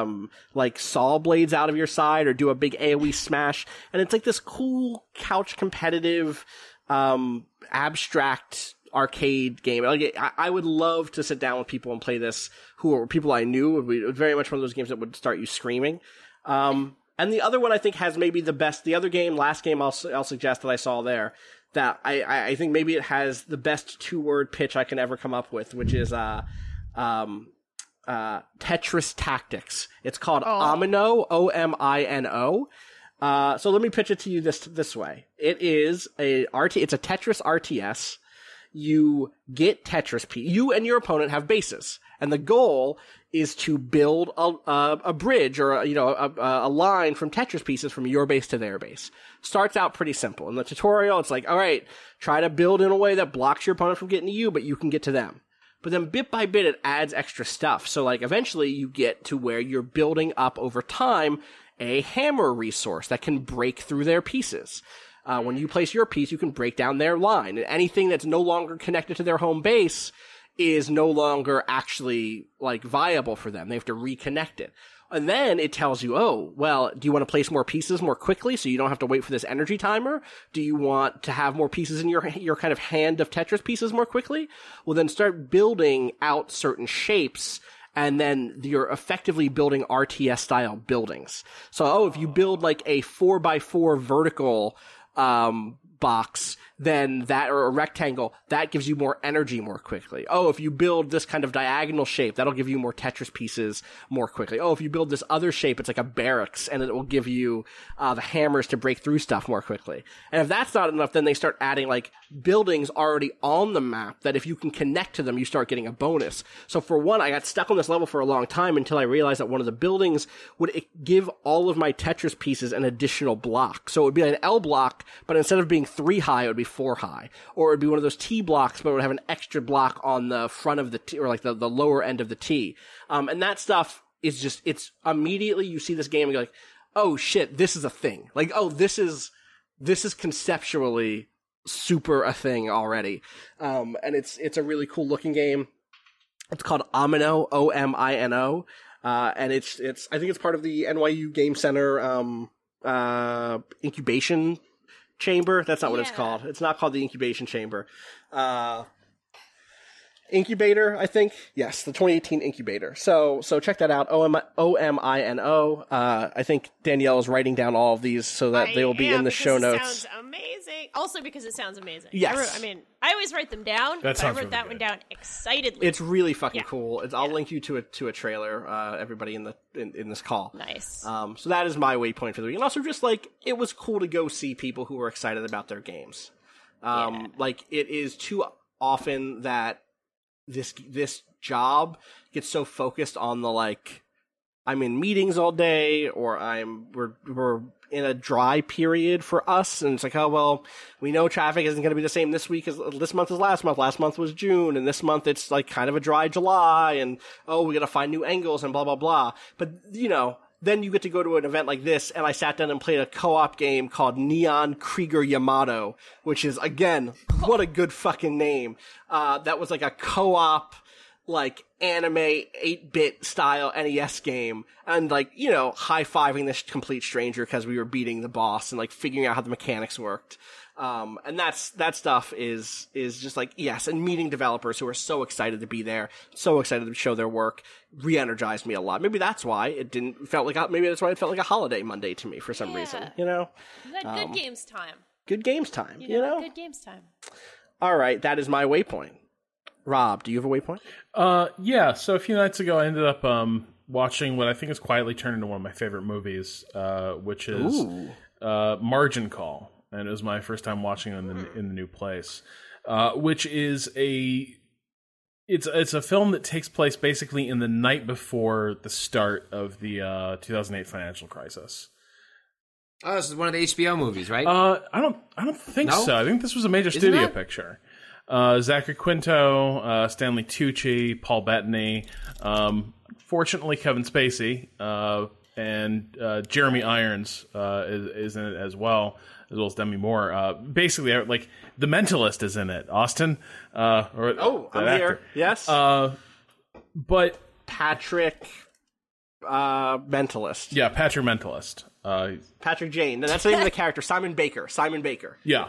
saw blades out of your side or do a big AoE smash. And it's like this cool couch competitive, abstract arcade game. I would love to sit down with people and play this who are people I knew. It would be very much one of those games that would start you screaming. And the other one I think has maybe last game I'll suggest that I saw there, that I think maybe it has the best 2-word pitch I can ever come up with, which is Tetris Tactics. It's called Omino, Omino. So let me pitch it to you this way. It's a Tetris RTS. You get Tetris you and your opponent have bases, and the goal is to build a bridge or a line from Tetris pieces from your base to their base. Starts out pretty simple. In the tutorial, it's like, all right, try to build in a way that blocks your opponent from getting to you, but you can get to them. But then bit by bit, it adds extra stuff. So eventually you get to where you're building up over time a hammer resource that can break through their pieces. When you place your piece, you can break down their line. And anything that's no longer connected to their home base is no longer actually viable for them. They have to reconnect it. And then it tells you, oh, well, do you want to place more pieces more quickly so you don't have to wait for this energy timer? Do you want to have more pieces in your kind of hand of Tetris pieces more quickly? Well, then start building out certain shapes, and then you're effectively building RTS style buildings. So, if you build a 4x4 vertical box, then or a rectangle, that gives you more energy more quickly. Oh, if you build this kind of diagonal shape, that'll give you more Tetris pieces more quickly. Oh, if you build this other shape, it's like a barracks, and it will give you the hammers to break through stuff more quickly. And if that's not enough, then they start adding buildings already on the map that if you can connect to them, you start getting a bonus. So for one, I got stuck on this level for a long time until I realized that one of the buildings would give all of my Tetris pieces an additional block. So it would be an L block, but instead of being 3 high, it would be 4 high. Or it would be one of those T blocks, but it would have an extra block on the front of the T, or the lower end of the T. And that stuff is just, it's immediately you see this game and you're like, oh shit, this is a thing. This is conceptually super a thing already. And it's a really cool looking game. It's called Omino, Omino. And I think it's part of the NYU Game Center, incubation chamber. That's not what it's Yeah. called. It's not called the incubation chamber. Incubator, I think. Yes, the 2018 Incubator. So check that out. OMINO. I think Danielle is writing down all of these so that they will be in the show notes. It sounds amazing. Also because it sounds amazing. Yes. I always write them down. That but I sounds wrote really that good. one down excitedly. It's really fucking Yeah. cool. I'll link you to a trailer. Everybody in this call. Nice. So that is my waypoint for the week, and also just like it was cool to go see people who were excited about their games. Like it is too often that this job gets so focused on the like I'm in meetings all day or we're in a dry period for us, and it's like, oh well, we know traffic isn't going to be the same this week as this month as last month. Last month was June, and this month it's like kind of a dry July, and oh, we got to find new angles and blah blah blah. But then you get to go to an event like this, and I sat down and played a co-op game called Neon Krieger Yamato, which is, again, what a good fucking name. That was like a co-op, like, anime 8-bit style NES game, and like, high-fiving this complete stranger because we were beating the boss and like figuring out how the mechanics worked. And that stuff is just like, yes, and meeting developers who are so excited to be there, so excited to show their work, re-energized me a lot. Maybe that's why it felt like a holiday Monday to me for some reason, You had good games time. Good games time, Good games time. All right, that is my waypoint. Rob, do you have a waypoint? Yeah, so a few nights ago I ended up watching what I think has quietly turned into one of my favorite movies, which is Margin Call. And it was my first time watching it in the new place, which is it's a film that takes place basically in the night before the start of the 2008 financial crisis. Oh, this is one of the HBO movies, right? I don't think No? so. I think this was a major Isn't studio it? picture. Zachary Quinto, Stanley Tucci, Paul Bettany, fortunately Kevin Spacey, and Jeremy Irons is in it as well as Demi Moore. Basically, like The Mentalist is in it. Austin, I'm here. Yes, but Patrick, Mentalist. yeah, Patrick Mentalist. Patrick Jane. That's the name of the character. Simon Baker. Yeah.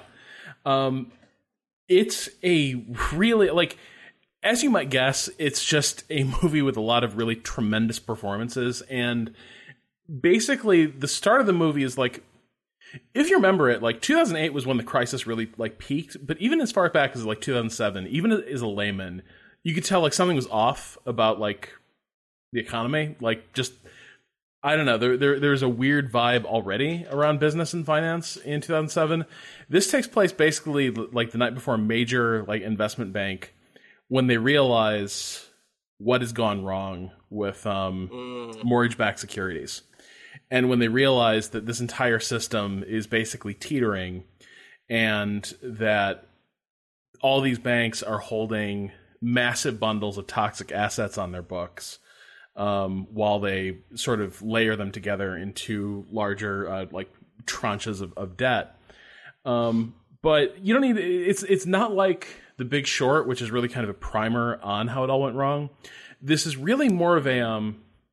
It's a really, like, as you might guess, it's just a movie with a lot of really tremendous performances. And basically, the start of the movie is like, if you remember it, like 2008 was when the crisis really like peaked. But even as far back as like 2007, even as a layman, you could tell like something was off about like the economy. Like just, I don't know, there's a weird vibe already around business and finance in 2007. This takes place basically like the night before a major like investment bank, when they realize what has gone wrong with mortgage-backed securities. And when they realize that this entire system is basically teetering and that all these banks are holding massive bundles of toxic assets on their books, while they sort of layer them together into larger like tranches of debt. But you don't need, it's not like The Big Short, which is really kind of a primer on how it all went wrong. This is really more of a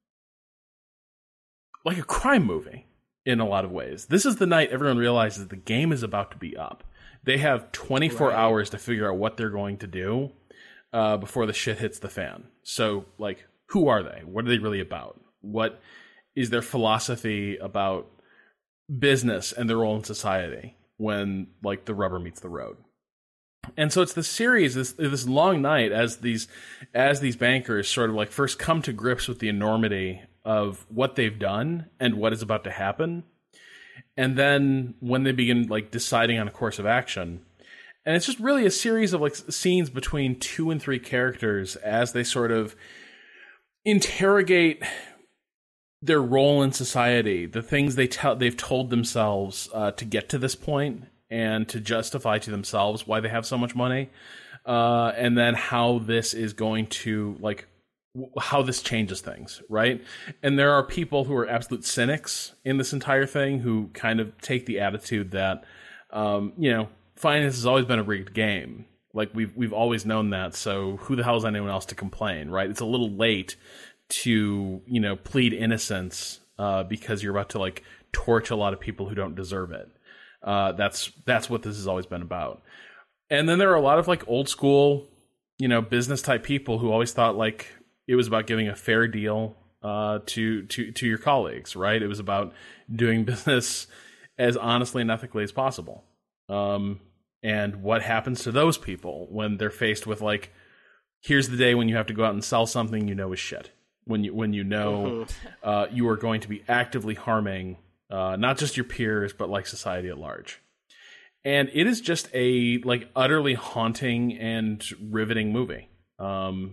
like a crime movie in a lot of ways. This is the night everyone realizes the game is about to be up. They have 24 hours to figure out what they're going to do before the shit hits the fan. So, like, who are they? What are they really about? What is their philosophy about business and their role in society when, like, the rubber meets the road? And so it's the series, this long night as these bankers sort of like first come to grips with the enormity of what they've done and what is about to happen. And then when they begin like deciding on a course of action, and it's just really a series of like scenes between 2 and 3 characters as they sort of interrogate their role in society, the things they've told themselves to get to this point and to justify to themselves why they have so much money, and then how this is going to like how this changes things, right? And there are people who are absolute cynics in this entire thing who kind of take the attitude that, finance has always been a rigged game. Like we've always known that. So who the hell is anyone else to complain, right? It's a little late to, plead innocence because you're about to like torch a lot of people who don't deserve it. That's what this has always been about. And then there are a lot of like old school, business type people who always thought like it was about giving a fair deal to your colleagues, right? It was about doing business as honestly and ethically as possible. And what happens to those people when they're faced with like, here's the day when you have to go out and sell something is shit. When you know you are going to be actively harming not just your peers, but like society at large. And it is just a like utterly haunting and riveting movie. All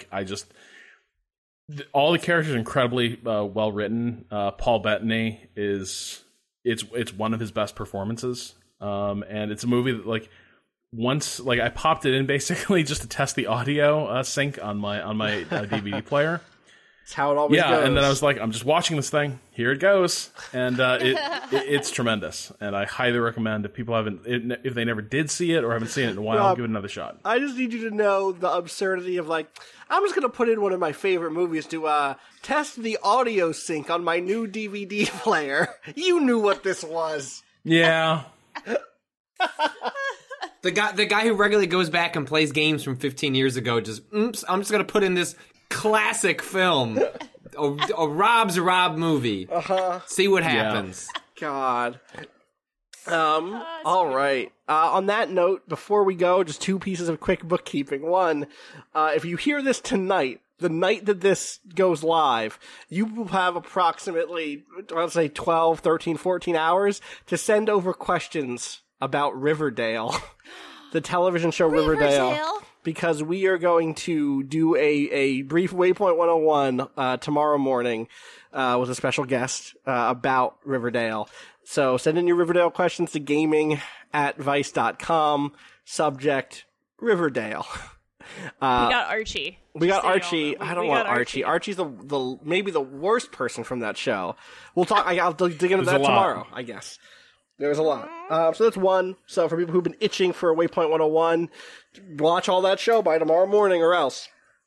the characters are incredibly well written. Paul Bettany it's one of his best performances. And it's a movie that like once I popped it in basically just to test the audio sync on my DVD player. That's how it always goes. Yeah, and then I was like, I'm just watching this thing. Here it goes, and it's tremendous. And I highly recommend if people if they never did see it or haven't seen it in a while, give it another shot. I just need you to know the absurdity of like, I'm just going to put in one of my favorite movies to test the audio sync on my new DVD player. You knew what this was. Yeah. The guy who regularly goes back and plays games from 15 years ago just, I'm just going to put in this classic film, a Rob's Rob movie. See what happens. God. All right. On that note, before we go, just two pieces of quick bookkeeping. One, if you hear this tonight, the night that this goes live, you will have approximately, let's say 12, 13, 14 hours to send over questions about Riverdale, the television show Riverdale. Because we are going to do a brief Waypoint 101 tomorrow morning with a special guest about Riverdale. So send in your Riverdale questions to gaming@vice.com. Subject, Riverdale. We got Archie. We got Archie. I don't want Archie. Archie's the maybe the worst person from that show. We'll talk. I'll dig into that tomorrow, I guess. There's a lot. So that's one. So for people who've been itching for a Waypoint 101, watch all that show by tomorrow morning or else.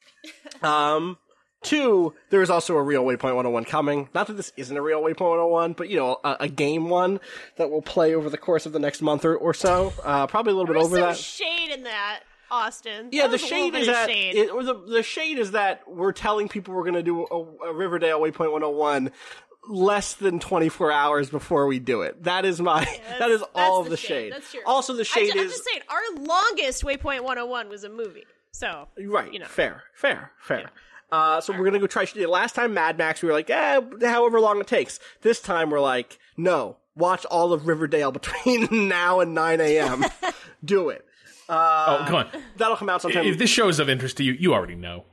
Two, there's also a real Waypoint 101 coming. Not that this isn't a real Waypoint 101, but, a game one that will play over the course of the next month or so. Probably a little bit over that. There's some shade in that, Austin. Yeah, the shade is that the shade is that we're telling people we're going to do a Riverdale Waypoint 101 less than 24 hours before we do it. That is that is all of the shade. Also, the shade I'm just saying, our longest Waypoint 101 was a movie. So, right, fair. Yeah. So we're gonna go try. Last time Mad Max, we were like, however long it takes. This time we're like, no, watch all of Riverdale between now and 9 a.m. Do it. Come on. That'll come out sometime. If this show is of interest to you, you already know.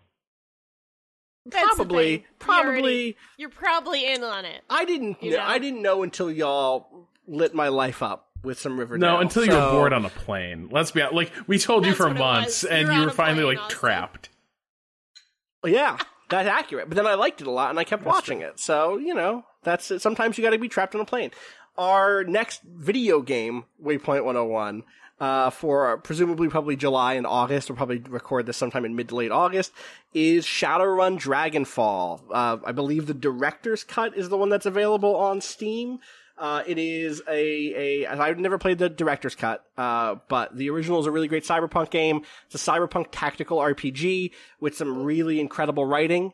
Probably. You're probably in on it. I didn't know until y'all lit my life up with some Riverdale. No, until you were bored on a plane. Let's be honest. Like, we told you for months, and you were finally trapped. Yeah, that's accurate. But then I liked it a lot, and I kept watching it. So, that's it. Sometimes you got to be trapped on a plane. Our next video game, Waypoint 101, for presumably probably July and August, we'll probably record this sometime in mid to late August, is Shadowrun Dragonfall. I believe the director's cut is the one that's available on Steam. It is I've never played the director's cut, but the original is a really great cyberpunk game. It's a cyberpunk tactical RPG with some really incredible writing.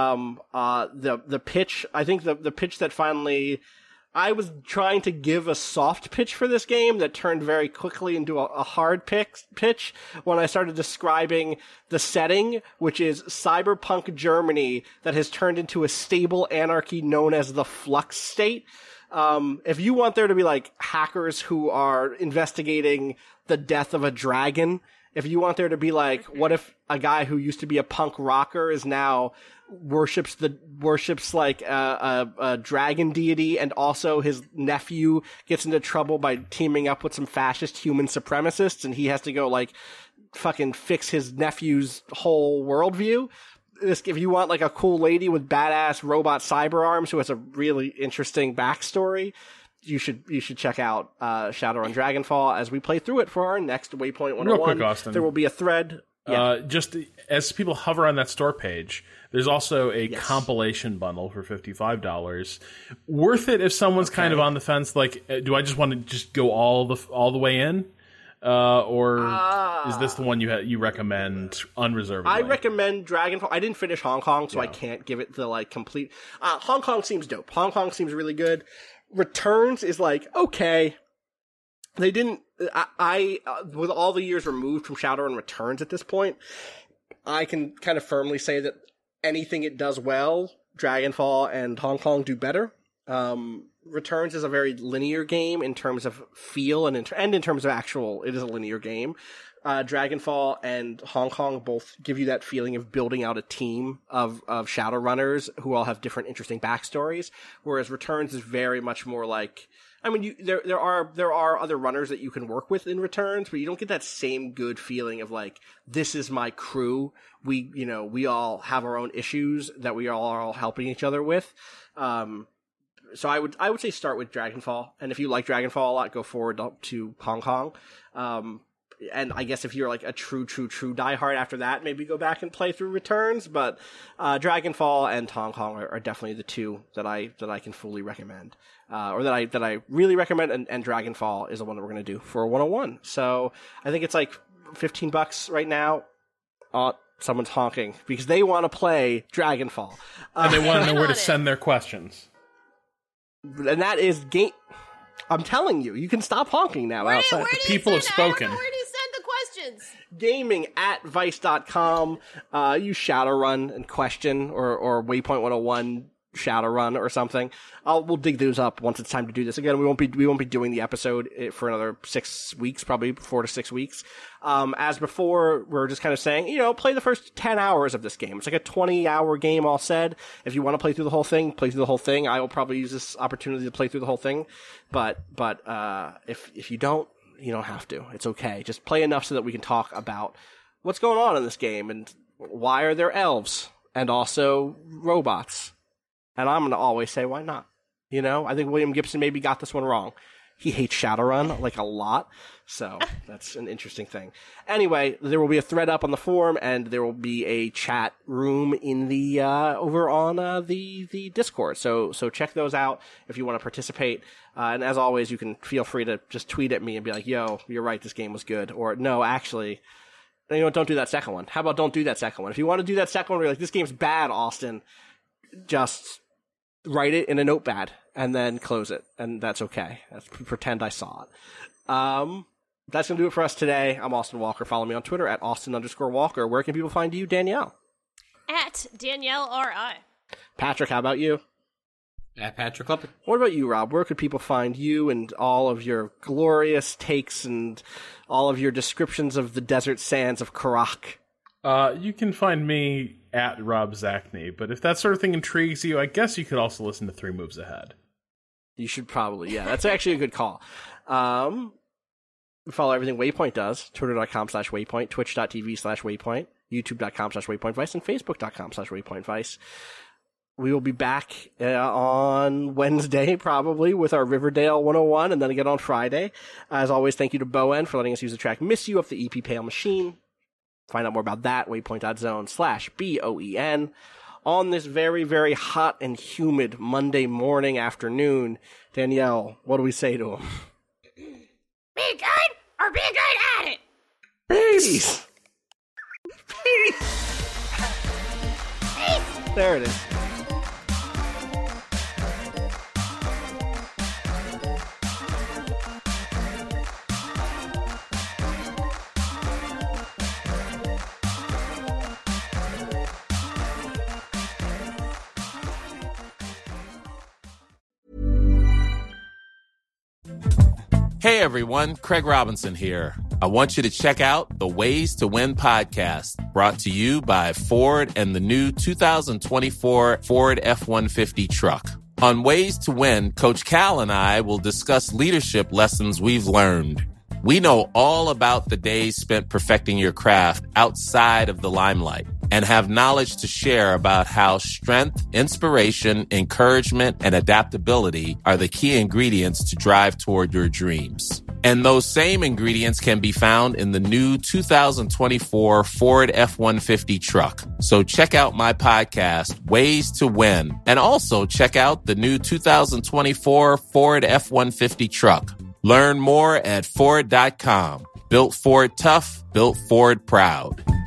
The pitch, I think the pitch that finally, I was trying to give a soft pitch for this game that turned very quickly into a hard pitch when I started describing the setting, which is cyberpunk Germany that has turned into a stable anarchy known as the Flux State. If you want there to be like hackers who are investigating the death of a dragon, if you want there to be like, what if a guy who used to be a punk rocker is now worships like a dragon deity, and also his nephew gets into trouble by teaming up with some fascist human supremacists, and he has to go like fucking fix his nephew's whole worldview. If you want like a cool lady with badass robot cyber arms who has a really interesting backstory, you should check out Shadowrun Dragonfall as we play through it for our next Waypoint 101. Real quick, Austin. There will be a thread Just as people hover on that store page, there's also a compilation bundle for $55. Worth it if someone's kind of on the fence, like, do I just want to just go all the way in? Or is this the one you recommend unreservedly? I recommend Dragonfall. I didn't finish Hong Kong, so I can't give it the like complete. Hong Kong seems dope. Hong Kong seems really good. Returns is like okay. They didn't. I with all the years removed from Shadowrun Returns at this point, I can kind of firmly say that anything it does well, Dragonfall and Hong Kong do better. Returns is a very linear game in terms of feel and in terms of actual, it is a linear game. Dragonfall and Hong Kong both give you that feeling of building out a team of Shadowrunners who all have different interesting backstories, whereas Returns is very much more like, I mean, there are other runners that you can work with in Returns, but you don't get that same good feeling of like, this is my crew. We all have our own issues that we all are all helping each other with. So I would say start with Dragonfall, and if you like Dragonfall a lot, go forward to Hong Kong. And I guess if you're like a true diehard after that, maybe go back and play through Returns. But Dragonfall and Hong Kong are definitely the two that I can fully recommend, or that I really recommend. And Dragonfall is the one that we're going to do for 101. So I think it's like $15 right now. Someone's honking because they want to play Dragonfall, and they want to know where to send their questions. And that is game. I'm telling you, you can stop honking now. Outside. People have spoken. Where do you send the questions? Gaming@vice.com. Use Shadowrun and question or Waypoint 101 Shadowrun or something. We'll dig those up once it's time to do this again. We won't be doing the episode for another 6 weeks, probably 4 to 6 weeks. As before, we're just kind of saying, play the first 10 hours of this game. It's like a 20-hour game, all said. If you want to play through the whole thing, play through the whole thing. I will probably use this opportunity to play through the whole thing. But if you don't, you don't have to. It's okay. Just play enough so that we can talk about what's going on in this game and why are there elves and also robots. And I'm going to always say, why not? I think William Gibson maybe got this one wrong. He hates Shadowrun, like, a lot. So that's an interesting thing. Anyway, there will be a thread up on the forum, and there will be a chat room in the over on the Discord. So check those out if you want to participate. And as always, you can feel free to just tweet at me and be like, yo, you're right, this game was good. Or, no, actually, don't do that second one. How about don't do that second one? If you want to do that second one where you're like, this game's bad, Austin, just write it in a notepad and then close it, and that's okay. Pretend I saw it. That's going to do it for us today. I'm Austin Walker. Follow me on Twitter at Austin_Walker. Where can people find you, Danielle? At Danielle R.I. Patrick, how about you? At Patrick Klepek. What about you, Rob? Where could people find you and all of your glorious takes and all of your descriptions of the desert sands of Karak? You can find me at Rob Zachney, but if that sort of thing intrigues you, I guess you could also listen to 3 Moves Ahead. You should probably, yeah. That's actually a good call. Follow everything Waypoint does, twitter.com/Waypoint, twitch.tv/Waypoint, youtube.com/WaypointVice, and facebook.com/WaypointVice. We will be back on Wednesday, probably, with our Riverdale 101, and then again on Friday. As always, thank you to Bowen for letting us use the track Miss You off the EP Pale Machine. Find out more about that, waypoint.zone/BOEN. On this very, very hot and humid Monday morning afternoon, Danielle, what do we say to him? Be good or be good at it. Peace. Peace. There it is. Hey everyone, Craig Robinson here. I want you to check out the Ways to Win podcast, brought to you by Ford and the new 2024 Ford F-150 truck. On Ways to Win, Coach Cal and I will discuss leadership lessons we've learned. We know all about the days spent perfecting your craft outside of the limelight and have knowledge to share about how strength, inspiration, encouragement, and adaptability are the key ingredients to drive toward your dreams. And those same ingredients can be found in the new 2024 Ford F-150 truck. So check out my podcast, Ways to Win, and also check out the new 2024 Ford F-150 truck. Learn more at Ford.com. Built Ford tough, built Ford proud.